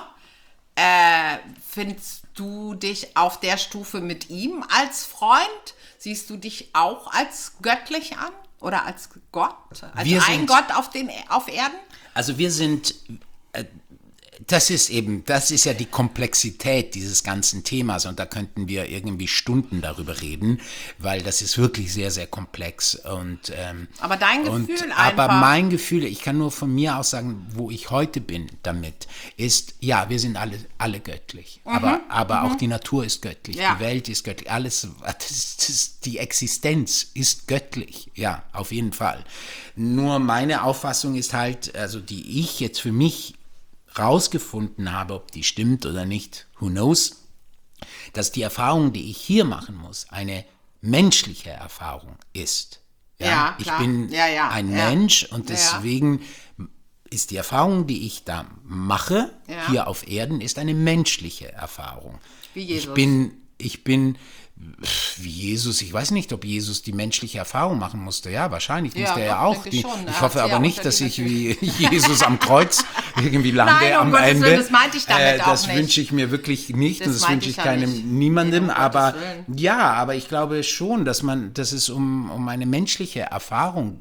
Speaker 2: Äh, findest du dich auf der Stufe mit ihm als Freund? Siehst du dich auch als göttlich an? Oder als Gott? Als
Speaker 1: Wir
Speaker 2: ein
Speaker 1: sind-
Speaker 2: Gott auf, den, auf Erden?
Speaker 1: Also wir sind, äh, das ist eben, das ist ja die Komplexität dieses ganzen Themas und da könnten wir irgendwie Stunden darüber reden, weil das ist wirklich sehr, sehr komplex. Und, ähm,
Speaker 2: Aber dein
Speaker 1: und,
Speaker 2: Gefühl
Speaker 1: Aber
Speaker 2: einfach.
Speaker 1: mein Gefühl, ich kann nur von mir aus sagen, wo ich heute bin damit, ist, ja, wir sind alle, alle göttlich. Aber, aber auch die Natur ist göttlich,
Speaker 2: Ja.
Speaker 1: die Welt ist göttlich, alles, das, das, die Existenz ist göttlich, ja, auf jeden Fall. Nur meine Auffassung ist halt, also die ich jetzt für mich rausgefunden habe, ob die stimmt oder nicht, who knows, dass die Erfahrung, die ich hier machen muss, eine menschliche Erfahrung ist.
Speaker 2: Ja,
Speaker 1: ich
Speaker 2: klar.
Speaker 1: bin
Speaker 2: Ja, ja,
Speaker 1: ein
Speaker 2: ja.
Speaker 1: Mensch und
Speaker 2: Ja.
Speaker 1: deswegen ist die Erfahrung, die ich da mache,
Speaker 2: Ja.
Speaker 1: hier auf Erden, ist eine menschliche Erfahrung.
Speaker 2: Wie Jesus.
Speaker 1: Ich bin, ich bin wie Jesus, ich weiß nicht, ob Jesus die menschliche Erfahrung machen musste. Ja, wahrscheinlich
Speaker 2: Ja,
Speaker 1: musste er
Speaker 2: doch,
Speaker 1: ja auch.
Speaker 2: denke
Speaker 1: Die,
Speaker 2: ich schon. Er
Speaker 1: ich
Speaker 2: hat
Speaker 1: hoffe
Speaker 2: sie ja
Speaker 1: aber nicht,
Speaker 2: unter
Speaker 1: dass
Speaker 2: die
Speaker 1: ich wie Jesus am Kreuz irgendwie lande
Speaker 2: Nein, um
Speaker 1: am
Speaker 2: Gottes
Speaker 1: Ende.
Speaker 2: Willen, das meinte ich damit auch
Speaker 1: das
Speaker 2: nicht.
Speaker 1: wünsche ich mir wirklich nicht
Speaker 2: Das
Speaker 1: und das
Speaker 2: meinte
Speaker 1: wünsche
Speaker 2: ich
Speaker 1: ich
Speaker 2: ja
Speaker 1: keinem
Speaker 2: nicht.
Speaker 1: niemandem.
Speaker 2: Nee, um
Speaker 1: aber
Speaker 2: Gottes Willen.
Speaker 1: ja, aber ich glaube schon, dass man, dass es um, um eine menschliche Erfahrung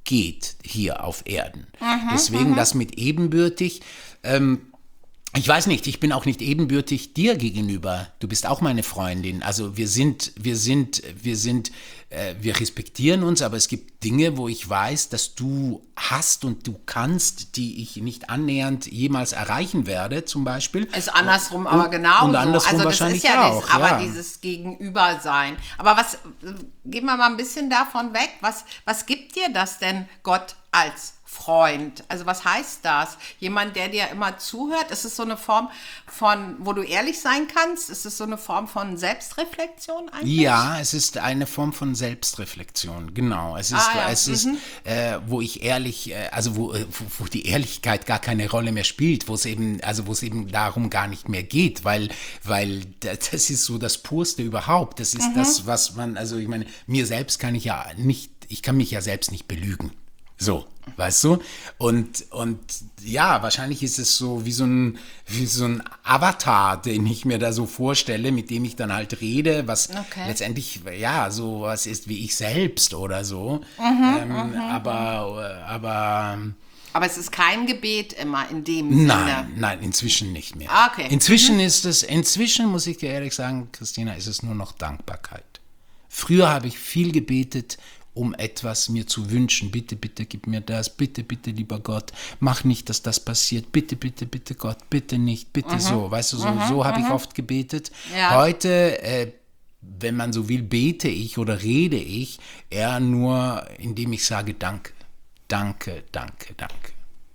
Speaker 1: geht hier auf Erden. Mhm, Deswegen mhm. das mit ebenbürtig, ähm, ich weiß nicht, ich bin auch nicht ebenbürtig dir gegenüber. Du bist auch meine Freundin. Also wir sind, wir sind, wir sind, äh, wir respektieren uns, aber es gibt Dinge, wo ich weiß, dass du hast und du kannst, die ich nicht annähernd jemals erreichen werde, zum Beispiel.
Speaker 2: Ist andersrum, aber genauso.
Speaker 1: Und andersrum
Speaker 2: also das
Speaker 1: wahrscheinlich
Speaker 2: ist ja
Speaker 1: auch.
Speaker 2: Dieses, aber
Speaker 1: ja.
Speaker 2: dieses Gegenübersein. Aber was, gehen wir mal ein bisschen davon weg. Was, was gibt dir das denn, Gott als Freund? Also was heißt das? Jemand, der dir immer zuhört? Ist es so eine Form von, wo du ehrlich sein kannst? Ist es so eine Form von Selbstreflexion eigentlich?
Speaker 1: Ja, es ist eine Form von Selbstreflexion, genau. Es ist,
Speaker 2: Ah, ja.
Speaker 1: es ist
Speaker 2: mhm.
Speaker 1: äh, wo ich ehrlich, äh, also wo, wo, wo die Ehrlichkeit gar keine Rolle mehr spielt, wo es eben, also wo es eben darum gar nicht mehr geht, weil, weil das ist so das Purste überhaupt. Das ist mhm. das, was man, also ich meine, mir selbst kann ich ja nicht, ich kann mich ja selbst nicht belügen. So, weißt du? Und, und ja, wahrscheinlich ist es so wie so ein, wie so ein Avatar, den ich mir da so vorstelle, mit dem ich dann halt rede, was okay. letztendlich, ja, so was ist wie ich selbst oder so. Mhm, ähm, mhm, aber, aber...
Speaker 2: Aber es ist kein Gebet immer in dem Sinne?
Speaker 1: Nein, nein, inzwischen nicht mehr.
Speaker 2: Okay.
Speaker 1: Inzwischen
Speaker 2: mhm.
Speaker 1: ist es, inzwischen muss ich dir ehrlich sagen, Christina, ist es nur noch Dankbarkeit. Früher habe ich viel gebetet, um etwas mir zu wünschen. Bitte, bitte, gib mir das. Bitte, bitte, lieber Gott, mach nicht, dass das passiert. Bitte, bitte, bitte, Gott, bitte nicht. Bitte mhm. so. Weißt du, so, mhm. so habe mhm. ich oft gebetet. Ja. Heute, äh, wenn man so will, bete ich oder rede ich eher nur, indem ich sage Danke. Danke, danke, danke.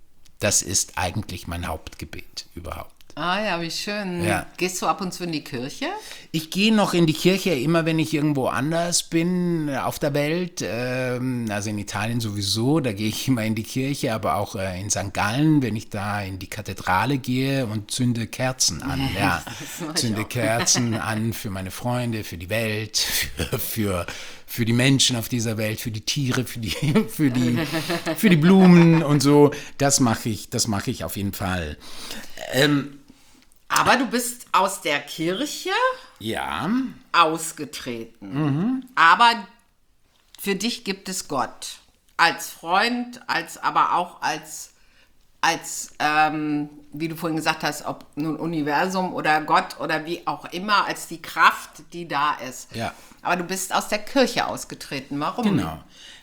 Speaker 1: Das ist eigentlich mein Hauptgebet überhaupt.
Speaker 2: Ah ja, wie schön. Ja. Gehst du ab und zu in die Kirche?
Speaker 1: Ich gehe noch in die Kirche, immer wenn ich irgendwo anders bin auf der Welt. Ähm, also in Italien sowieso, da gehe ich immer in die Kirche, aber auch äh, in Sankt Gallen, wenn ich da in die Kathedrale gehe und zünde Kerzen an. Ja, zünde Kerzen an für meine Freunde, für die Welt, für, für, für die Menschen auf dieser Welt, für die Tiere, für die, für die, für die Blumen und so. Das mache ich, das mache ich auf jeden Fall. Ähm,
Speaker 2: Aber du bist aus der Kirche
Speaker 1: ja.
Speaker 2: ausgetreten.
Speaker 1: Mhm.
Speaker 2: Aber für dich gibt es Gott. Als Freund, als aber auch als, als ähm, wie du vorhin gesagt hast, ob nun Universum oder Gott oder wie auch immer, als die Kraft, die da ist.
Speaker 1: Ja.
Speaker 2: Aber du bist aus der Kirche ausgetreten. Warum?
Speaker 1: Genau.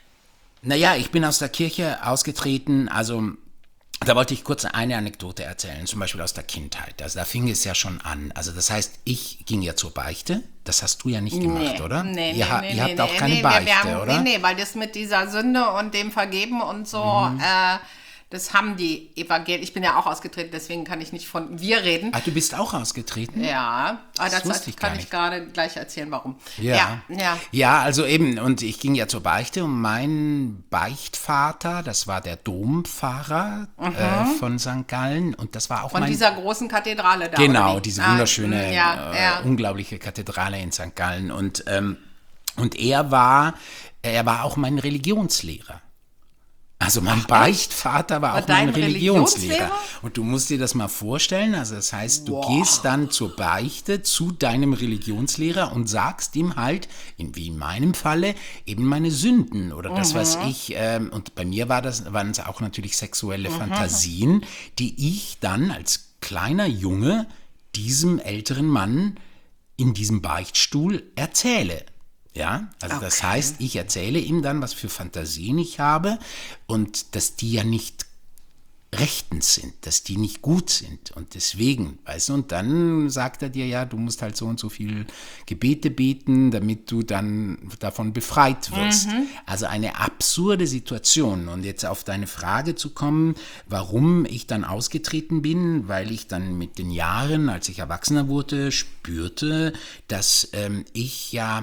Speaker 1: Naja, ich bin aus der Kirche ausgetreten, also... Da wollte ich kurz eine Anekdote erzählen, zum Beispiel aus der Kindheit. Also da fing es ja schon an. Also das heißt, ich ging ja zur Beichte. Das hast du ja nicht gemacht,
Speaker 2: nee,
Speaker 1: oder?
Speaker 2: Nee,
Speaker 1: ihr,
Speaker 2: nee,
Speaker 1: ihr habt
Speaker 2: nee,
Speaker 1: auch keine
Speaker 2: nee,
Speaker 1: Beichte,
Speaker 2: wir haben,
Speaker 1: oder?
Speaker 2: Nee, nee, weil das mit dieser Sünde und dem Vergeben und so, mhm. äh, das haben die Evangelien. Ich bin ja auch ausgetreten, deswegen kann ich nicht von wir reden.
Speaker 1: Ah, du bist auch ausgetreten?
Speaker 2: Ja, aber das,
Speaker 1: das
Speaker 2: ich kann ich gerade gleich erzählen, warum.
Speaker 1: Ja.
Speaker 2: ja, ja.
Speaker 1: Ja, also eben, und ich ging ja zur Beichte und mein Beichtvater, das war der Dompfarrer mhm. äh, von Sankt Gallen und das war auch
Speaker 2: von
Speaker 1: mein...
Speaker 2: dieser großen Kathedrale da.
Speaker 1: Genau, diese wunderschöne,
Speaker 2: ah, ja,
Speaker 1: äh,
Speaker 2: ja.
Speaker 1: unglaubliche Kathedrale in Sankt Gallen und, ähm, und er war, er war auch mein Religionslehrer. Also mein Ach, Beichtvater war, war auch mein Religionslehrer. Religionslehrer. Und du musst dir das mal vorstellen, also das heißt, du wow. gehst dann zur Beichte zu deinem Religionslehrer und sagst ihm halt, in, wie in meinem Falle, eben meine Sünden oder das, mhm. was ich, ähm, und bei mir war das, waren es auch natürlich sexuelle mhm. Fantasien, die ich dann als kleiner Junge diesem älteren Mann in diesem Beichtstuhl erzähle. Ja, also okay. das heißt, ich erzähle ihm dann, was für Fantasien ich habe und dass die ja nicht rechtens sind, dass die nicht gut sind und deswegen, weißt du, und dann sagt er dir, ja, du musst halt so und so viel Gebete beten, damit du dann davon befreit wirst. Mhm. Also eine absurde Situation und jetzt auf deine Frage zu kommen, warum ich dann ausgetreten bin, weil ich dann mit den Jahren, als ich erwachsener wurde, spürte, dass ähm, ich ja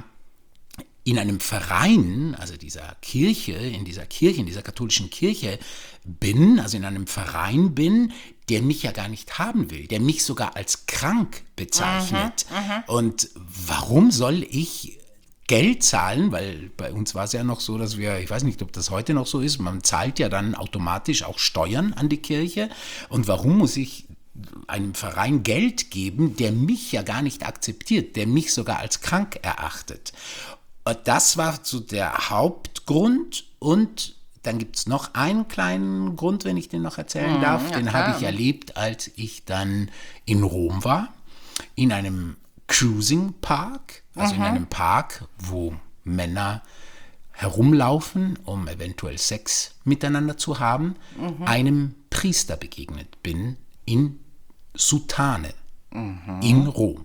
Speaker 1: in einem Verein, also dieser Kirche, in dieser Kirche, in dieser katholischen Kirche bin, also in einem Verein bin, der mich ja gar nicht haben will, der mich sogar als krank bezeichnet. Mhm, mhm. Und warum soll ich Geld zahlen, weil bei uns war es ja noch so, dass wir, ich weiß nicht, ob das heute noch so ist, man zahlt ja dann automatisch auch Steuern an die Kirche. Und warum muss ich einem Verein Geld geben, der mich ja gar nicht akzeptiert, der mich sogar als krank erachtet? Das war so der Hauptgrund und dann gibt es noch einen kleinen Grund, wenn ich den noch erzählen
Speaker 2: Mhm,
Speaker 1: darf.
Speaker 2: ja,
Speaker 1: Den
Speaker 2: klar.
Speaker 1: habe ich erlebt, als ich dann in Rom war, in einem Cruising Park, also in einem Park, wo Männer herumlaufen, um eventuell Sex miteinander zu haben, einem Priester begegnet bin in Soutane in Rom.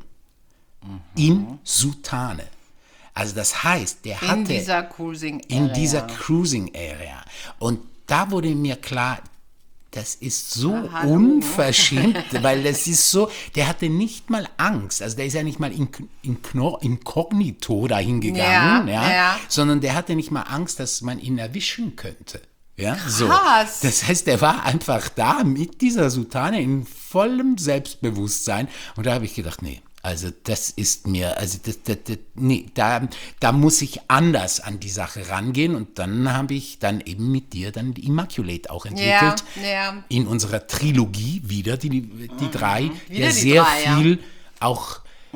Speaker 1: In Soutane. Also das heißt, der hatte
Speaker 2: In dieser Cruising Area.
Speaker 1: in dieser Cruising Area. Und da wurde mir klar, das ist so
Speaker 2: hallo.
Speaker 1: unverschämt, weil das ist so, der hatte nicht mal Angst, also der ist ja nicht mal in, in, inkognito dahin gegangen,
Speaker 2: Ja,
Speaker 1: ja,
Speaker 2: ja.
Speaker 1: sondern der hatte nicht mal Angst, dass man ihn erwischen könnte. Ja, so.
Speaker 2: Krass.
Speaker 1: Das heißt, der war einfach da mit dieser Soutane in vollem Selbstbewusstsein und da habe ich gedacht, nee, also das ist mir, also das, das, das, nee, da, da muss ich anders an die Sache rangehen und dann habe ich dann eben mit dir dann die Immaculate auch entwickelt.
Speaker 2: Ja, ja.
Speaker 1: In unserer Trilogie wieder, die, die drei,
Speaker 2: Wieder
Speaker 1: der
Speaker 2: die
Speaker 1: sehr
Speaker 2: drei, ja.
Speaker 1: viel auch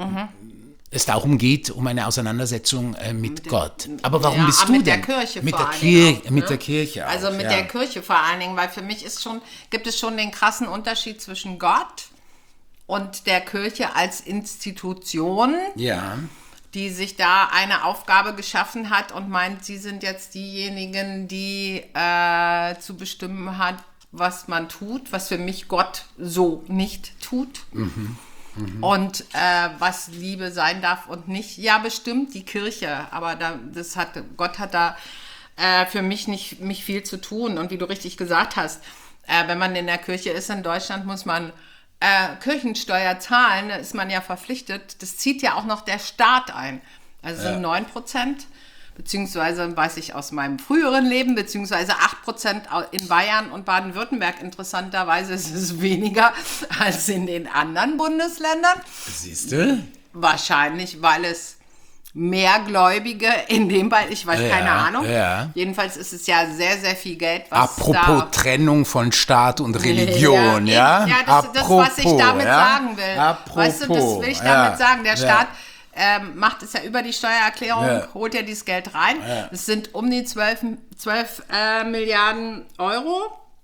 Speaker 1: es darum geht, um eine Auseinandersetzung äh, mit, Gott. Aber warum
Speaker 2: Ja,
Speaker 1: bist
Speaker 2: aber
Speaker 1: du
Speaker 2: mit der
Speaker 1: denn?
Speaker 2: Kirche
Speaker 1: mit
Speaker 2: vor
Speaker 1: der
Speaker 2: allen
Speaker 1: Kirche,
Speaker 2: Dingen auch,
Speaker 1: mit
Speaker 2: ne?
Speaker 1: der Kirche auch,
Speaker 2: Also mit
Speaker 1: ja.
Speaker 2: der Kirche vor allen Dingen, weil für mich ist schon, gibt es schon den krassen Unterschied zwischen Gott und der Kirche als Institution,
Speaker 1: Ja,
Speaker 2: die sich da eine Aufgabe geschaffen hat und meint, sie sind jetzt diejenigen, die äh, zu bestimmen hat, was man tut, was für mich Gott so nicht tut.
Speaker 1: Mhm.
Speaker 2: Und äh, was Liebe sein darf und nicht. Ja, bestimmt die Kirche, aber da, das hat, Gott hat da äh, für mich nicht, nicht viel zu tun. Und wie du richtig gesagt hast, äh, wenn man in der Kirche ist in Deutschland, muss man äh, Kirchensteuer zahlen, da ist man ja verpflichtet. Das zieht ja auch noch der Staat ein. Also sind neun Prozent, beziehungsweise weiß ich aus meinem früheren Leben, beziehungsweise acht Prozent in Bayern und Baden-Württemberg. Interessanterweise ist es weniger als in den anderen Bundesländern.
Speaker 1: siehst du?
Speaker 2: Wahrscheinlich, weil es mehr Gläubige in dem Fall, ich weiß
Speaker 1: Ja,
Speaker 2: keine Ahnung.
Speaker 1: ja.
Speaker 2: Jedenfalls ist es ja sehr, sehr viel Geld, was
Speaker 1: Apropos
Speaker 2: da...
Speaker 1: Trennung von Staat und Religion, ja?
Speaker 2: Ja, das, das, was ich
Speaker 1: Apropos,
Speaker 2: damit
Speaker 1: ja?
Speaker 2: sagen will.
Speaker 1: Apropos,
Speaker 2: Weißt du, das will ich
Speaker 1: ja,
Speaker 2: damit sagen. Der
Speaker 1: ja.
Speaker 2: Staat ähm, macht es ja über die Steuererklärung,
Speaker 1: Ja.
Speaker 2: holt ja dieses Geld rein.
Speaker 1: Ja.
Speaker 2: Das sind um die zwölf, zwölf äh, Milliarden Euro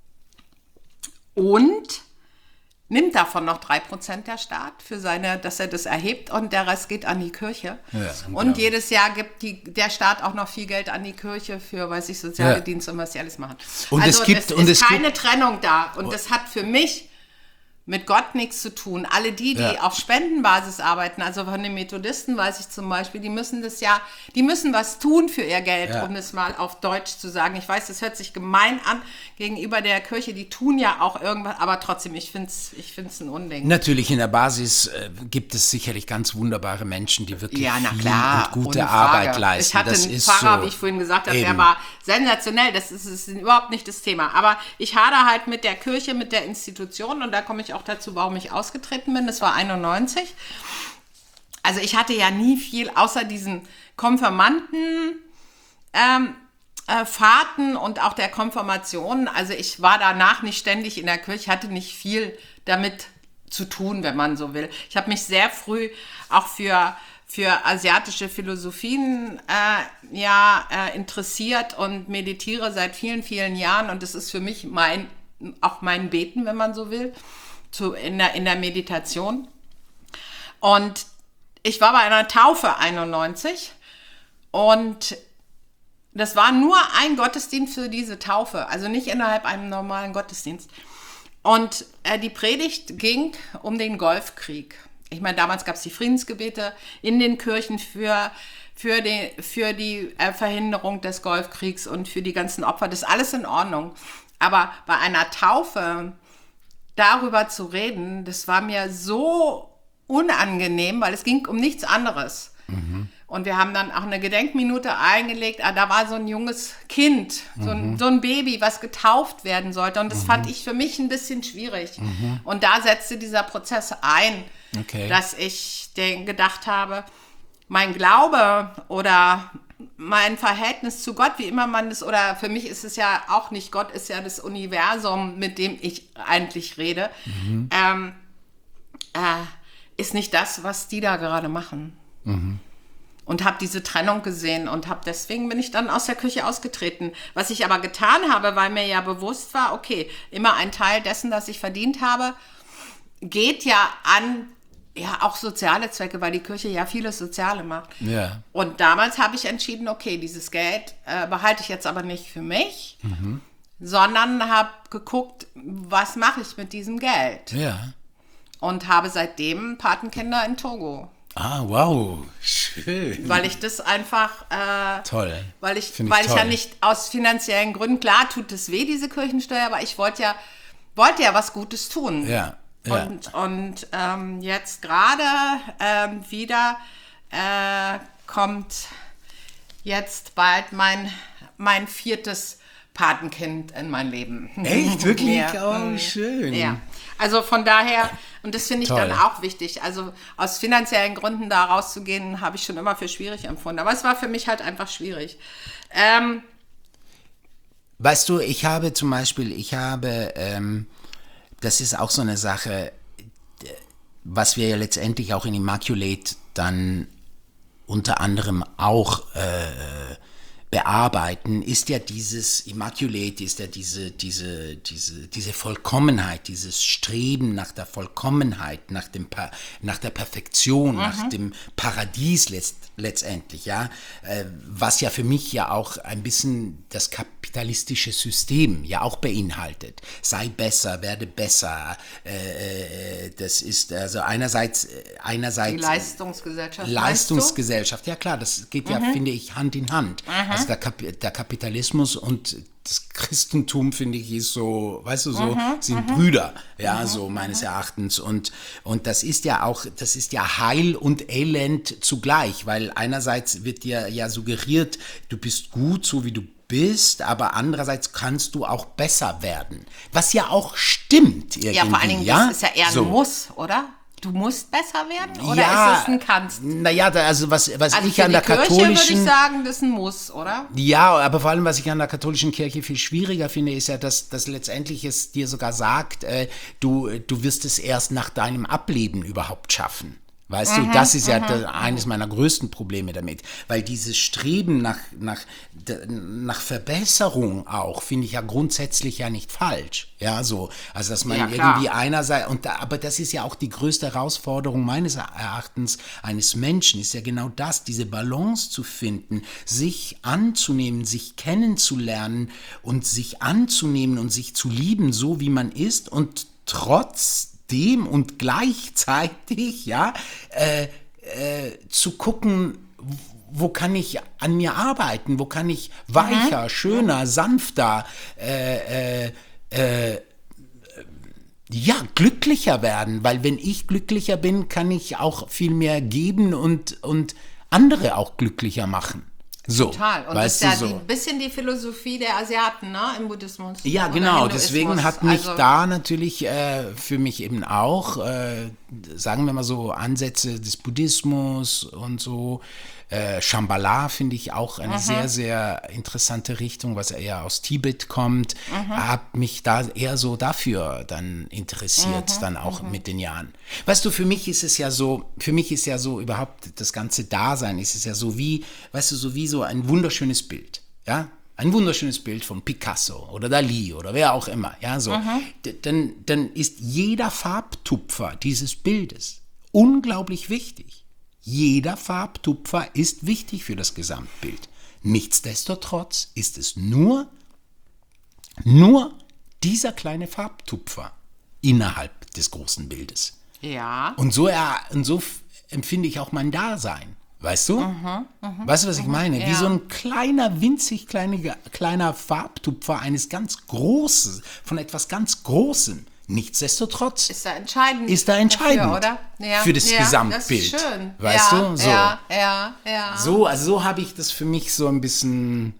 Speaker 2: und nimmt davon noch drei Prozent der Staat, für seine, dass er das erhebt und der Rest geht an die Kirche.
Speaker 1: Ja,
Speaker 2: und
Speaker 1: unglaublich.
Speaker 2: jedes Jahr gibt die, der Staat auch noch viel Geld an die Kirche für, weiß ich, soziale
Speaker 1: Ja.
Speaker 2: Dienste und was sie alles machen.
Speaker 1: Und
Speaker 2: also
Speaker 1: es gibt-
Speaker 2: es
Speaker 1: und
Speaker 2: ist
Speaker 1: es
Speaker 2: keine
Speaker 1: gibt-
Speaker 2: Trennung da und das hat für mich mit Gott nichts zu tun. Alle die, die
Speaker 1: Ja.
Speaker 2: auf Spendenbasis arbeiten, also von den Methodisten weiß ich zum Beispiel, die müssen das ja, die müssen was tun für ihr Geld,
Speaker 1: Ja.
Speaker 2: um es mal auf Deutsch zu sagen. Ich weiß, das hört sich gemein an gegenüber der Kirche, die tun ja auch irgendwas, aber trotzdem, ich finde es ich find's ein Unding.
Speaker 1: Natürlich, in der Basis äh, gibt es sicherlich ganz wunderbare Menschen, die wirklich
Speaker 2: Ja, na
Speaker 1: viel
Speaker 2: klar,
Speaker 1: und gute
Speaker 2: ohne
Speaker 1: Arbeit
Speaker 2: Frage.
Speaker 1: leisten.
Speaker 2: Ich hatte
Speaker 1: das
Speaker 2: einen
Speaker 1: ist
Speaker 2: Pfarrer,
Speaker 1: so.
Speaker 2: wie ich vorhin gesagt habe, der
Speaker 1: Eben.
Speaker 2: war sensationell. Das ist, ist überhaupt nicht das Thema. Aber ich hader halt mit der Kirche, mit der Institution und da komme ich auch dazu, warum ich ausgetreten bin. Das war einundneunzig. Also ich hatte ja nie viel außer diesen Konfirmanden. Ähm, äh, Fahrten und auch der Konfirmation. Also ich war danach nicht ständig in der Kirche, hatte nicht viel damit zu tun, wenn man so will. Ich habe mich sehr früh auch für, für asiatische Philosophien äh, ja, äh, interessiert und meditiere seit vielen, vielen Jahren. Und das ist für mich mein, auch mein Beten, wenn man so will, zu, in, der, in der Meditation. Und ich war bei einer Taufe einundneunzig und das war nur ein Gottesdienst für diese Taufe, also nicht innerhalb einem normalen Gottesdienst. Und äh, die Predigt ging um den Golfkrieg. Ich meine, damals gab es die Friedensgebete in den Kirchen für, für die, für die äh, Verhinderung des Golfkriegs und für die ganzen Opfer. Das ist alles in Ordnung. Aber bei einer Taufe darüber zu reden, das war mir so unangenehm, weil es ging um nichts anderes. Mhm. Und wir haben dann auch eine Gedenkminute eingelegt. Ah, da war so ein junges Kind, so ein, mhm. so ein Baby, was getauft werden sollte. Und das mhm. fand ich für mich ein bisschen schwierig. Mhm. Und da setzte dieser Prozess ein, okay. dass ich den gedacht habe, mein Glaube oder mein Verhältnis zu Gott, wie immer man das, oder für mich ist es ja auch nicht Gott, ist ja das Universum, mit dem ich eigentlich rede, mhm. ähm, äh, ist nicht das, was die da gerade machen. Mhm. und habe diese Trennung gesehen und habe deswegen bin ich dann aus der Kirche ausgetreten. Was ich aber getan habe, weil mir ja bewusst war, okay, immer ein Teil dessen, das ich verdient habe, geht ja an ja auch soziale Zwecke, weil die Kirche ja vieles Soziale macht.
Speaker 1: Ja.
Speaker 2: Und damals habe ich entschieden, okay, dieses Geld äh, behalte ich jetzt aber nicht für mich, mhm. sondern habe geguckt, was mache ich mit diesem Geld.
Speaker 1: Ja.
Speaker 2: Und habe seitdem Patenkinder in Togo.
Speaker 1: Ah, wow, schön.
Speaker 2: Weil ich das einfach... Äh,
Speaker 1: toll.
Speaker 2: Weil ich,
Speaker 1: Find
Speaker 2: weil
Speaker 1: ich
Speaker 2: ich ja
Speaker 1: toll.
Speaker 2: nicht aus finanziellen Gründen, klar tut es weh, diese Kirchensteuer, aber ich wollte ja, wollte ja was Gutes tun.
Speaker 1: Ja. Ja.
Speaker 2: Und, und ähm, jetzt gerade ähm, wieder äh, kommt jetzt bald mein, mein viertes Patenkind in mein Leben.
Speaker 1: Echt? Wirklich?
Speaker 2: Ja.
Speaker 1: Oh, schön.
Speaker 2: Ja. Also von daher, und das finde ich
Speaker 1: Toll.
Speaker 2: dann auch wichtig, also aus finanziellen Gründen da rauszugehen, habe ich schon immer für schwierig empfunden. Aber es war für mich halt einfach schwierig. Ähm,
Speaker 1: Weißt du, ich habe zum Beispiel, ich habe... Ähm, das ist auch so eine Sache, was wir ja letztendlich auch in Immaculate dann unter anderem auch äh, bearbeiten, ist ja dieses, Immaculate ist ja diese, diese, diese, diese Vollkommenheit, dieses Streben nach der Vollkommenheit, nach, dem pa- nach der Perfektion, mhm. nach dem Paradies letzt, letztendlich, ja, äh, was ja für mich ja auch ein bisschen das kapitalistische System ja auch beinhaltet. Sei besser, werde besser, äh, das ist also einerseits, einerseits
Speaker 2: die Leistungsgesellschaft.
Speaker 1: Leistungsgesellschaft, ja klar, das geht ja,
Speaker 2: Mhm.
Speaker 1: finde ich, Hand in Hand.
Speaker 2: Mhm.
Speaker 1: Also der, Kap- der Kapitalismus und das Christentum, finde ich, ist so, weißt du, so,
Speaker 2: Mhm.
Speaker 1: sind
Speaker 2: Mhm.
Speaker 1: Brüder, ja,
Speaker 2: Mhm.
Speaker 1: so meines Erachtens. Und, und das ist ja auch, das ist ja Heil und Elend zugleich, weil einerseits wird dir ja suggeriert, du bist gut, so wie du bist, aber andererseits kannst du auch besser werden. Was ja auch stimmt irgendwie,
Speaker 2: Ja, vor allen Dingen,
Speaker 1: ja?
Speaker 2: das ist ja eher ein
Speaker 1: so.
Speaker 2: Muss, oder? Du musst besser werden? Oder
Speaker 1: Ja,
Speaker 2: ist es ein Kannst?
Speaker 1: Naja, also was, was
Speaker 2: Also
Speaker 1: ich
Speaker 2: für
Speaker 1: an
Speaker 2: die
Speaker 1: der
Speaker 2: Kirche
Speaker 1: katholischen...
Speaker 2: würde ich sagen, das ist ein Muss, oder?
Speaker 1: Ja, aber vor allem, was ich an der katholischen Kirche viel schwieriger finde, ist ja, dass, dass letztendlich es dir sogar sagt, äh, du, du wirst es erst nach deinem Ableben überhaupt schaffen. Weißt
Speaker 2: Mhm,
Speaker 1: du, das ist ja
Speaker 2: mhm,
Speaker 1: da, eines meiner größten Probleme damit. Weil dieses Streben nach, nach, nach Verbesserung auch, finde ich ja grundsätzlich ja nicht falsch. Ja, so. Also, dass man
Speaker 2: Ja, klar.
Speaker 1: irgendwie einerseits, und da, aber das ist ja auch die größte Herausforderung meines Erachtens eines Menschen, ist ja genau das, diese Balance zu finden, sich anzunehmen, sich kennenzulernen und sich anzunehmen und sich zu lieben, so wie man ist und trotz dem und gleichzeitig, ja, äh, äh, zu gucken, wo kann ich an mir arbeiten, wo kann ich weicher, mhm. schöner, sanfter, äh, äh, äh, ja, glücklicher werden, weil wenn ich glücklicher bin, kann ich auch viel mehr geben und, und andere auch glücklicher machen. So,
Speaker 2: total. Und
Speaker 1: weißt
Speaker 2: das ist ja
Speaker 1: du, so.
Speaker 2: ein bisschen die Philosophie der Asiaten, ne, im Buddhismus.
Speaker 1: Ja,
Speaker 2: oder
Speaker 1: genau.
Speaker 2: Hinduismus.
Speaker 1: Deswegen hat mich
Speaker 2: Also,
Speaker 1: da natürlich äh, für mich eben auch, äh, sagen wir mal so, Ansätze des Buddhismus und so. Äh, Shambhala finde ich auch eine
Speaker 2: Mhm.
Speaker 1: sehr, sehr interessante Richtung, was eher aus Tibet kommt.
Speaker 2: Mhm.
Speaker 1: Habe mich da eher so dafür dann interessiert,
Speaker 2: Mhm.
Speaker 1: dann auch
Speaker 2: Mhm.
Speaker 1: mit den Jahren. Weißt du, für mich ist es ja so, für mich ist ja so überhaupt das ganze Dasein, ist es ja so wie, weißt du, so wie so ein wunderschönes Bild, ja? Ein wunderschönes Bild von Picasso oder Dali oder wer auch immer, ja, so.
Speaker 2: Mhm.
Speaker 1: D- Dann, dann ist jeder Farbtupfer dieses Bildes unglaublich wichtig. Jeder Farbtupfer ist wichtig für das Gesamtbild. Nichtsdestotrotz ist es nur, nur dieser kleine Farbtupfer innerhalb des großen Bildes.
Speaker 2: Ja.
Speaker 1: Und so, er, und so f- empfinde ich auch mein Dasein. Weißt du?
Speaker 2: Mhm, mh,
Speaker 1: Weißt du, was ich meine?
Speaker 2: ja.
Speaker 1: Wie so ein kleiner, winzig kleiner, kleiner Farbtupfer eines ganz Großen, von etwas ganz Großem. Nichtsdestotrotz
Speaker 2: Ist da entscheidend.
Speaker 1: ist da entscheidend
Speaker 2: dafür, oder? Ja.
Speaker 1: für das
Speaker 2: ja,
Speaker 1: Gesamtbild.
Speaker 2: Das ist schön.
Speaker 1: Weißt
Speaker 2: ja,
Speaker 1: du? So.
Speaker 2: Ja, ja, ja.
Speaker 1: So, also so habe ich das für mich so ein bisschen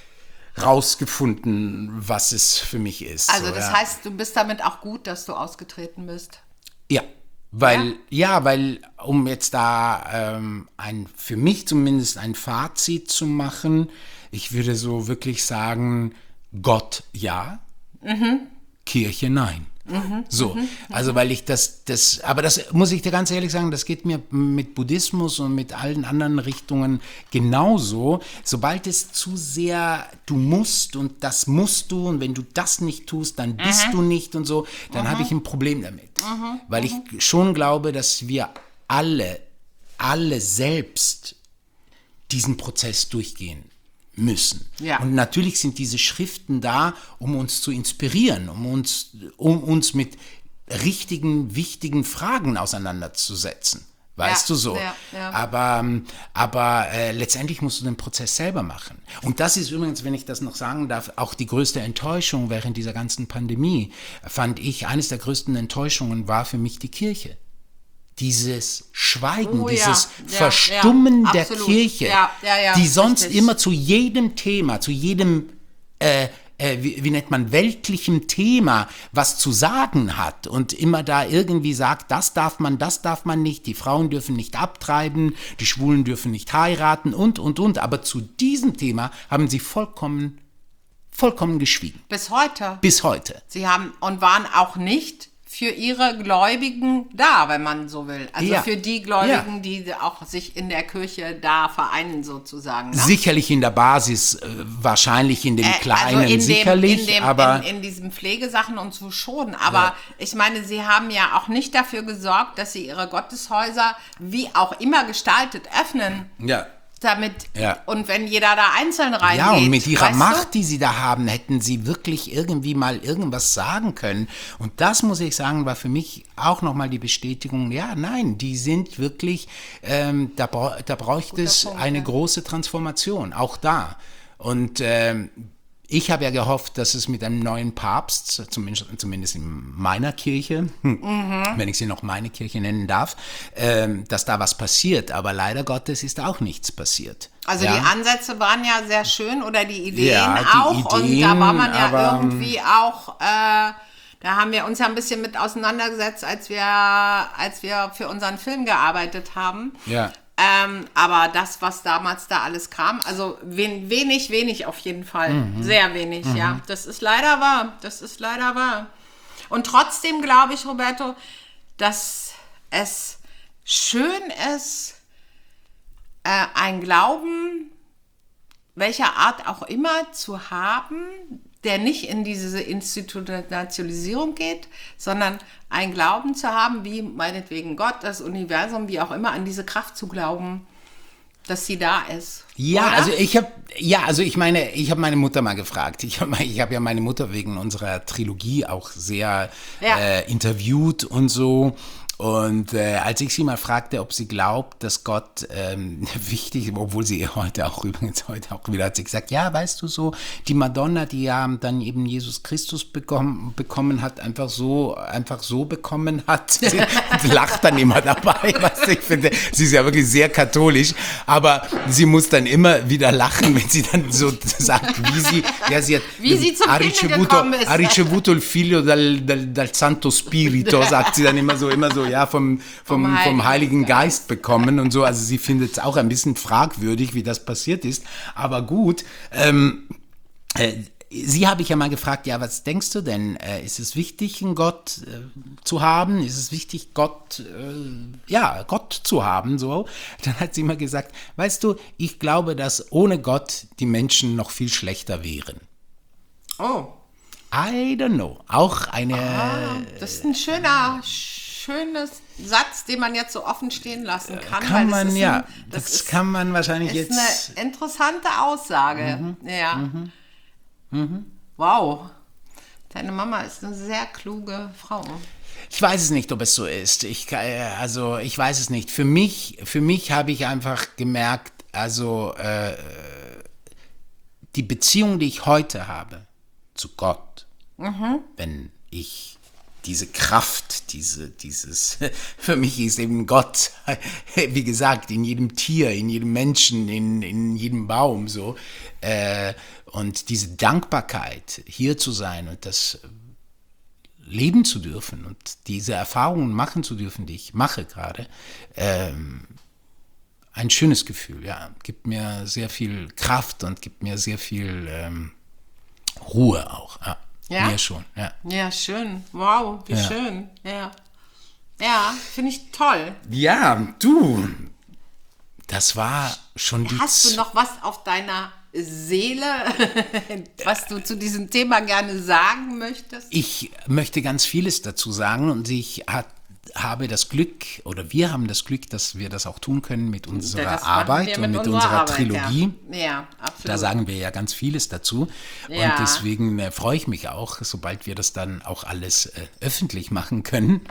Speaker 1: rausgefunden, was es für mich ist.
Speaker 2: Also
Speaker 1: so,
Speaker 2: das
Speaker 1: ja.
Speaker 2: heißt, du bist damit auch gut, dass du ausgetreten bist.
Speaker 1: Ja, weil, ja, weil, um jetzt da ähm, ein, für mich zumindest ein Fazit zu machen, ich würde so wirklich sagen, Gott ja,
Speaker 2: Mhm.
Speaker 1: Kirche nein.
Speaker 2: Mhm.
Speaker 1: So,
Speaker 2: mhm.
Speaker 1: also weil ich das, das, aber das muss ich dir ganz ehrlich sagen, das geht mir mit Buddhismus und mit allen anderen Richtungen genauso. Sobald es zu sehr, du musst und das musst du und wenn du das nicht tust, dann bist
Speaker 2: Mhm.
Speaker 1: du nicht und so, dann
Speaker 2: Mhm.
Speaker 1: habe ich ein Problem damit.
Speaker 2: Mhm.
Speaker 1: Weil
Speaker 2: mhm.
Speaker 1: ich schon glaube, dass wir alle, alle selbst diesen Prozess durchgehen müssen.
Speaker 2: Ja.
Speaker 1: Und natürlich sind diese Schriften da, um uns zu inspirieren, um uns, um uns mit richtigen, wichtigen Fragen auseinanderzusetzen. Weißt
Speaker 2: Ja,
Speaker 1: du so?
Speaker 2: ja, ja.
Speaker 1: Aber, aber äh, letztendlich musst du den Prozess selber machen. Und das ist übrigens, wenn ich das noch sagen darf, auch die größte Enttäuschung während dieser ganzen Pandemie, fand ich, eines der größten Enttäuschungen war für mich die Kirche. Dieses Schweigen,
Speaker 2: Oh, ja,
Speaker 1: dieses
Speaker 2: ja,
Speaker 1: Verstummen
Speaker 2: ja,
Speaker 1: der
Speaker 2: absolut.
Speaker 1: Kirche,
Speaker 2: Ja, ja, ja,
Speaker 1: die sonst
Speaker 2: richtig.
Speaker 1: immer zu jedem Thema, zu jedem, äh, äh, wie, wie nennt man, weltlichem Thema was zu sagen hat und immer da irgendwie sagt, das darf man, das darf man nicht, die Frauen dürfen nicht abtreiben, die Schwulen dürfen nicht heiraten und, und, und. Aber zu diesem Thema haben sie vollkommen, vollkommen geschwiegen.
Speaker 2: Bis heute.
Speaker 1: Bis heute.
Speaker 2: Sie haben und waren auch nicht für ihre Gläubigen da, wenn man so will. Also
Speaker 1: Ja.
Speaker 2: für die Gläubigen,
Speaker 1: Ja.
Speaker 2: die auch sich in der Kirche da vereinen sozusagen. Ne?
Speaker 1: Sicherlich in der Basis, äh, wahrscheinlich in den
Speaker 2: Äh,
Speaker 1: Kleinen,
Speaker 2: also in
Speaker 1: sicherlich,
Speaker 2: dem, in dem,
Speaker 1: aber...
Speaker 2: in, in diesen Pflegesachen und so schon. Aber
Speaker 1: Ja.
Speaker 2: ich meine, sie haben ja auch nicht dafür gesorgt, dass sie ihre Gotteshäuser wie auch immer gestaltet öffnen.
Speaker 1: ja.
Speaker 2: Damit,
Speaker 1: Ja.
Speaker 2: und wenn jeder da einzeln reingeht.
Speaker 1: Ja, und mit ihrer
Speaker 2: weißt
Speaker 1: Macht,
Speaker 2: du?
Speaker 1: die sie da haben, hätten sie wirklich irgendwie mal irgendwas sagen können. Und das, muss ich sagen, war für mich auch nochmal die Bestätigung, ja, nein, die sind wirklich, ähm, da, bra da bräuchte es
Speaker 2: Punkt,
Speaker 1: eine
Speaker 2: ja.
Speaker 1: große Transformation, auch da. Und ähm, ich habe ja gehofft, dass es mit einem neuen Papst, zumindest, zumindest in meiner Kirche, hm,
Speaker 2: Mhm.
Speaker 1: wenn ich sie noch meine Kirche nennen darf, ähm, dass da was passiert. Aber leider Gottes ist auch nichts passiert.
Speaker 2: Also
Speaker 1: ja?
Speaker 2: die Ansätze waren ja sehr schön oder die Ideen
Speaker 1: Ja, die
Speaker 2: auch. und
Speaker 1: Ideen,
Speaker 2: da war man ja
Speaker 1: aber-
Speaker 2: irgendwie auch, äh, da haben wir uns ja ein bisschen mit auseinandergesetzt, als wir, als wir für unseren Film gearbeitet haben.
Speaker 1: Ja.
Speaker 2: Ähm, aber das, was damals da alles kam, also wen, wenig, wenig auf jeden Fall.
Speaker 1: Mhm.
Speaker 2: Sehr wenig, ja. Das ist leider wahr. Das ist leider wahr. Und trotzdem glaube ich, Roberto, dass es schön ist, äh, ein Glauben, welcher Art auch immer, zu haben, der nicht in diese Institutionalisierung geht, sondern ein Glauben zu haben, wie meinetwegen Gott, das Universum, wie auch immer, an diese Kraft zu glauben, dass sie da ist.
Speaker 1: Ja,
Speaker 2: Oder?
Speaker 1: also ich habe, ja, also ich meine, ich habe meine Mutter mal gefragt. Ich habe ich hab ja meine Mutter wegen unserer Trilogie auch sehr
Speaker 2: Ja.
Speaker 1: äh, interviewt und so. Und äh, als ich sie mal fragte, ob sie glaubt, dass Gott ähm, wichtig, obwohl sie heute auch übrigens heute auch wieder hat sie gesagt, ja, weißt du so, die Madonna, die ja dann eben Jesus Christus bekommen, bekommen hat, einfach so, einfach so bekommen hat, sie lacht dann immer dabei, was ich finde, sie ist ja wirklich sehr katholisch, aber sie muss dann immer wieder lachen, wenn sie dann so sagt, wie sie, ja, sie hat,
Speaker 2: Wie sie zum
Speaker 1: ha
Speaker 2: Kind
Speaker 1: ricevuto,
Speaker 2: gekommen ist.
Speaker 1: ha ricevuto il figlio dal, dal, dal Santo Spirito, sagt sie dann immer so, immer so, ja, vom, vom,
Speaker 2: Vom
Speaker 1: vom
Speaker 2: Heiligen
Speaker 1: Heiligen Geist bekommen und so. Also sie findet es auch ein bisschen fragwürdig, wie das passiert ist. Aber gut, ähm, äh, sie habe ich ja mal gefragt, ja, was denkst du denn? Äh, ist es wichtig, einen Gott äh, zu haben? Ist es wichtig, Gott, äh, ja, Gott zu haben? So. Dann hat sie immer gesagt, weißt du, ich glaube, dass ohne Gott die Menschen noch viel schlechter wären.
Speaker 2: Oh,
Speaker 1: I don't know. Auch eine...
Speaker 2: ah, das ist ein schöner, schönes Satz, den man jetzt so offen stehen lassen kann. weil
Speaker 1: kann
Speaker 2: das
Speaker 1: man,
Speaker 2: ist
Speaker 1: ja,
Speaker 2: ein,
Speaker 1: das,
Speaker 2: das ist,
Speaker 1: kann man wahrscheinlich
Speaker 2: ist
Speaker 1: jetzt...
Speaker 2: eine interessante Aussage.
Speaker 1: Mhm.
Speaker 2: Ja. Wow. Deine Mama ist eine sehr kluge Frau.
Speaker 1: Ich weiß es nicht, ob es so ist. Ich, äh, also ich weiß es nicht. Für mich, für mich habe ich einfach gemerkt, also äh, die Beziehung, die ich heute habe zu Gott, wenn ich diese Kraft, diese, dieses, für mich ist eben Gott, wie gesagt, in jedem Tier, in jedem Menschen, in, in jedem Baum so. Äh, und diese Dankbarkeit, hier zu sein und das leben zu dürfen und diese Erfahrungen machen zu dürfen, die ich mache gerade, ähm, ein schönes Gefühl, ja. Gibt mir sehr viel Kraft und gibt mir sehr viel ähm, Ruhe auch, ja.
Speaker 2: Ja?
Speaker 1: Mir schon, ja.
Speaker 2: Ja, schön. Wow, wie
Speaker 1: Ja.
Speaker 2: schön. Ja, ja, finde ich toll.
Speaker 1: Ja, du, das war schon die...
Speaker 2: Hast du
Speaker 1: Z-
Speaker 2: noch was auf deiner Seele, was du zu diesem Thema gerne sagen möchtest?
Speaker 1: Ich möchte ganz vieles dazu sagen und ich hat, habe das Glück, oder wir haben das Glück, dass wir das auch tun können mit unserer
Speaker 2: Das machen
Speaker 1: Arbeit
Speaker 2: wir
Speaker 1: und mit
Speaker 2: unserer
Speaker 1: unserer
Speaker 2: Arbeit,
Speaker 1: Trilogie.
Speaker 2: Ja, ja, absolut.
Speaker 1: Da sagen wir ja ganz vieles dazu.
Speaker 2: Ja.
Speaker 1: Und deswegen äh, freue ich mich auch, sobald wir das dann auch alles äh, öffentlich machen können.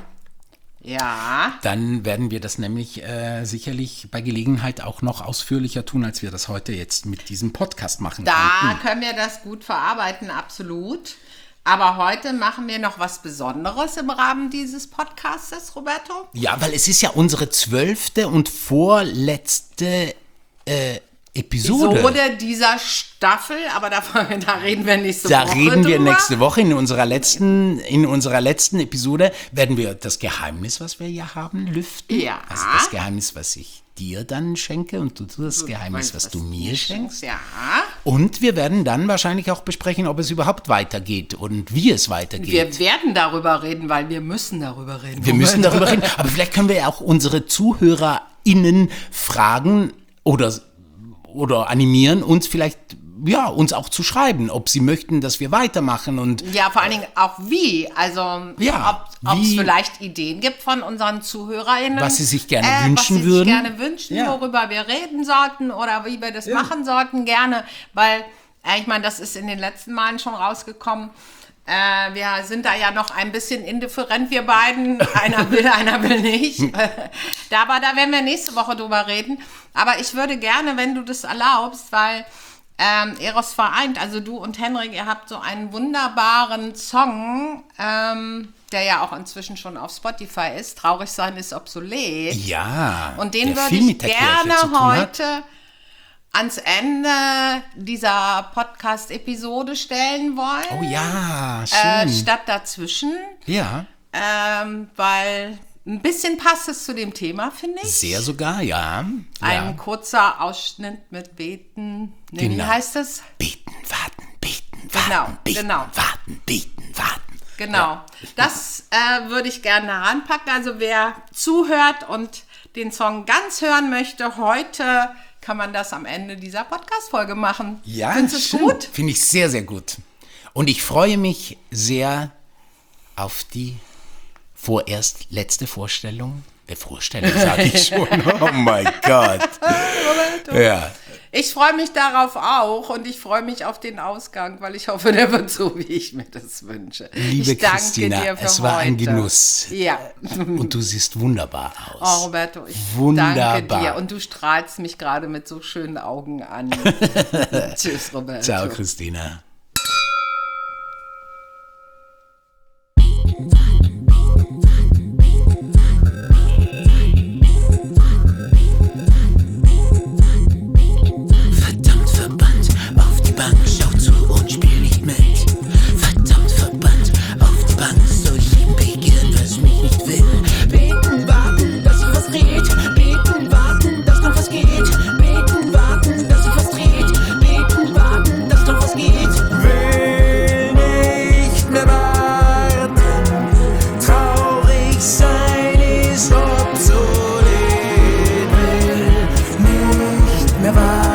Speaker 2: Ja,
Speaker 1: Dann werden wir das nämlich äh, sicherlich bei Gelegenheit auch noch ausführlicher tun, als wir das heute jetzt mit diesem Podcast machen
Speaker 2: da
Speaker 1: konnten.
Speaker 2: können wir das gut verarbeiten, absolut. Aber heute machen wir noch was Besonderes im Rahmen dieses Podcastes, Roberto.
Speaker 1: Ja, weil es ist ja unsere zwölfte und vorletzte äh, Episode.
Speaker 2: Episode dieser Staffel, aber davon, da reden wir nächste
Speaker 1: Da
Speaker 2: Woche
Speaker 1: reden wir
Speaker 2: drüber.
Speaker 1: nächste Woche in unserer letzten, in unserer letzten Episode werden wir das Geheimnis, was wir hier haben, lüften.
Speaker 2: Ja.
Speaker 1: Also das Geheimnis, was ich dir dann schenke und du das Geheimnis, was du mir schenkst.
Speaker 2: Ja,
Speaker 1: Und wir werden dann wahrscheinlich auch besprechen, ob es überhaupt weitergeht und wie es weitergeht.
Speaker 2: wir werden darüber reden, weil wir müssen darüber reden.
Speaker 1: Wir müssen darüber reden, aber vielleicht können wir ja auch unsere ZuhörerInnen fragen oder, oder animieren, uns vielleicht, ja, uns auch zu schreiben, ob sie möchten, dass wir weitermachen und
Speaker 2: Ja, vor allen Dingen auch wie. Also,
Speaker 1: Ja,
Speaker 2: ob es
Speaker 1: wie-
Speaker 2: vielleicht Ideen gibt von unseren ZuhörerInnen.
Speaker 1: Was sie sich gerne
Speaker 2: äh,
Speaker 1: wünschen
Speaker 2: was sie
Speaker 1: würden.
Speaker 2: sich gerne wünschen,
Speaker 1: Ja.
Speaker 2: worüber wir reden sollten oder wie wir das machen sollten, gerne. Weil, äh, ich meine, das ist in den letzten Malen schon rausgekommen. Äh, wir sind da ja noch ein bisschen indifferent, wir beiden. Einer will, einer will nicht. da, aber da werden wir nächste Woche drüber reden. Aber ich würde gerne, wenn du das erlaubst, weil ähm, Eros vereint, also du und Henrik, ihr habt so einen wunderbaren Song, ähm, der ja auch inzwischen schon auf Spotify ist. Traurig sein ist obsolet.
Speaker 1: ja,
Speaker 2: Und den
Speaker 1: der
Speaker 2: würde
Speaker 1: viel
Speaker 2: ich
Speaker 1: mit der Kirche zu
Speaker 2: gerne
Speaker 1: tun hat.
Speaker 2: heute ans Ende dieser Podcast-Episode stellen wollen.
Speaker 1: Oh ja,
Speaker 2: Äh,
Speaker 1: schön.
Speaker 2: statt dazwischen,
Speaker 1: ja,
Speaker 2: ähm, weil ein bisschen passt es zu dem Thema, finde ich.
Speaker 1: sehr sogar, ja.
Speaker 2: Ein
Speaker 1: ja.
Speaker 2: kurzer Ausschnitt mit Beten. Nee, Wie
Speaker 1: Genau.
Speaker 2: heißt es?
Speaker 1: Beten, warten, beten,
Speaker 2: Genau,
Speaker 1: warten, beten,
Speaker 2: genau.
Speaker 1: warten, beten, warten.
Speaker 2: Genau. Das äh, würde ich gerne heranpacken. Also wer zuhört und den Song ganz hören möchte, heute kann man das am Ende dieser Podcast-Folge machen.
Speaker 1: Ja,
Speaker 2: Findest du es
Speaker 1: schön.
Speaker 2: gut?
Speaker 1: Finde ich sehr, sehr gut. Und ich freue mich sehr auf die vorerst letzte Vorstellung. Äh, Vorstellung sage ich schon. Oh mein Gott. Ja.
Speaker 2: Ich freue mich darauf auch und ich freue mich auf den Ausgang, weil ich hoffe, der wird so, wie ich mir das wünsche.
Speaker 1: Liebe
Speaker 2: ich danke
Speaker 1: Christina,
Speaker 2: dir für
Speaker 1: es war
Speaker 2: heute.
Speaker 1: ein Genuss.
Speaker 2: Ja.
Speaker 1: Und du siehst wunderbar
Speaker 2: Oh,
Speaker 1: aus.
Speaker 2: Roberto, ich
Speaker 1: Wunderbar.
Speaker 2: danke dir. Und du strahlst mich gerade mit so schönen Augen an. Tschüss, Roberto.
Speaker 1: Ciao, Christina. Verdammt verbannt, auf die Bank, schau zu und spiel nicht mit. Verdammt verbannt, auf die Bank, soll ich ihm begehren, was mich nicht will.
Speaker 3: Beten, warten, dass sich was dreht. Beten, warten, dass noch was geht. Beten, warten, dass sich was dreht. Beten, warten, dass noch was geht.
Speaker 4: Will nicht mehr warten, traurig sein ist obsolet. Will nicht mehr warten.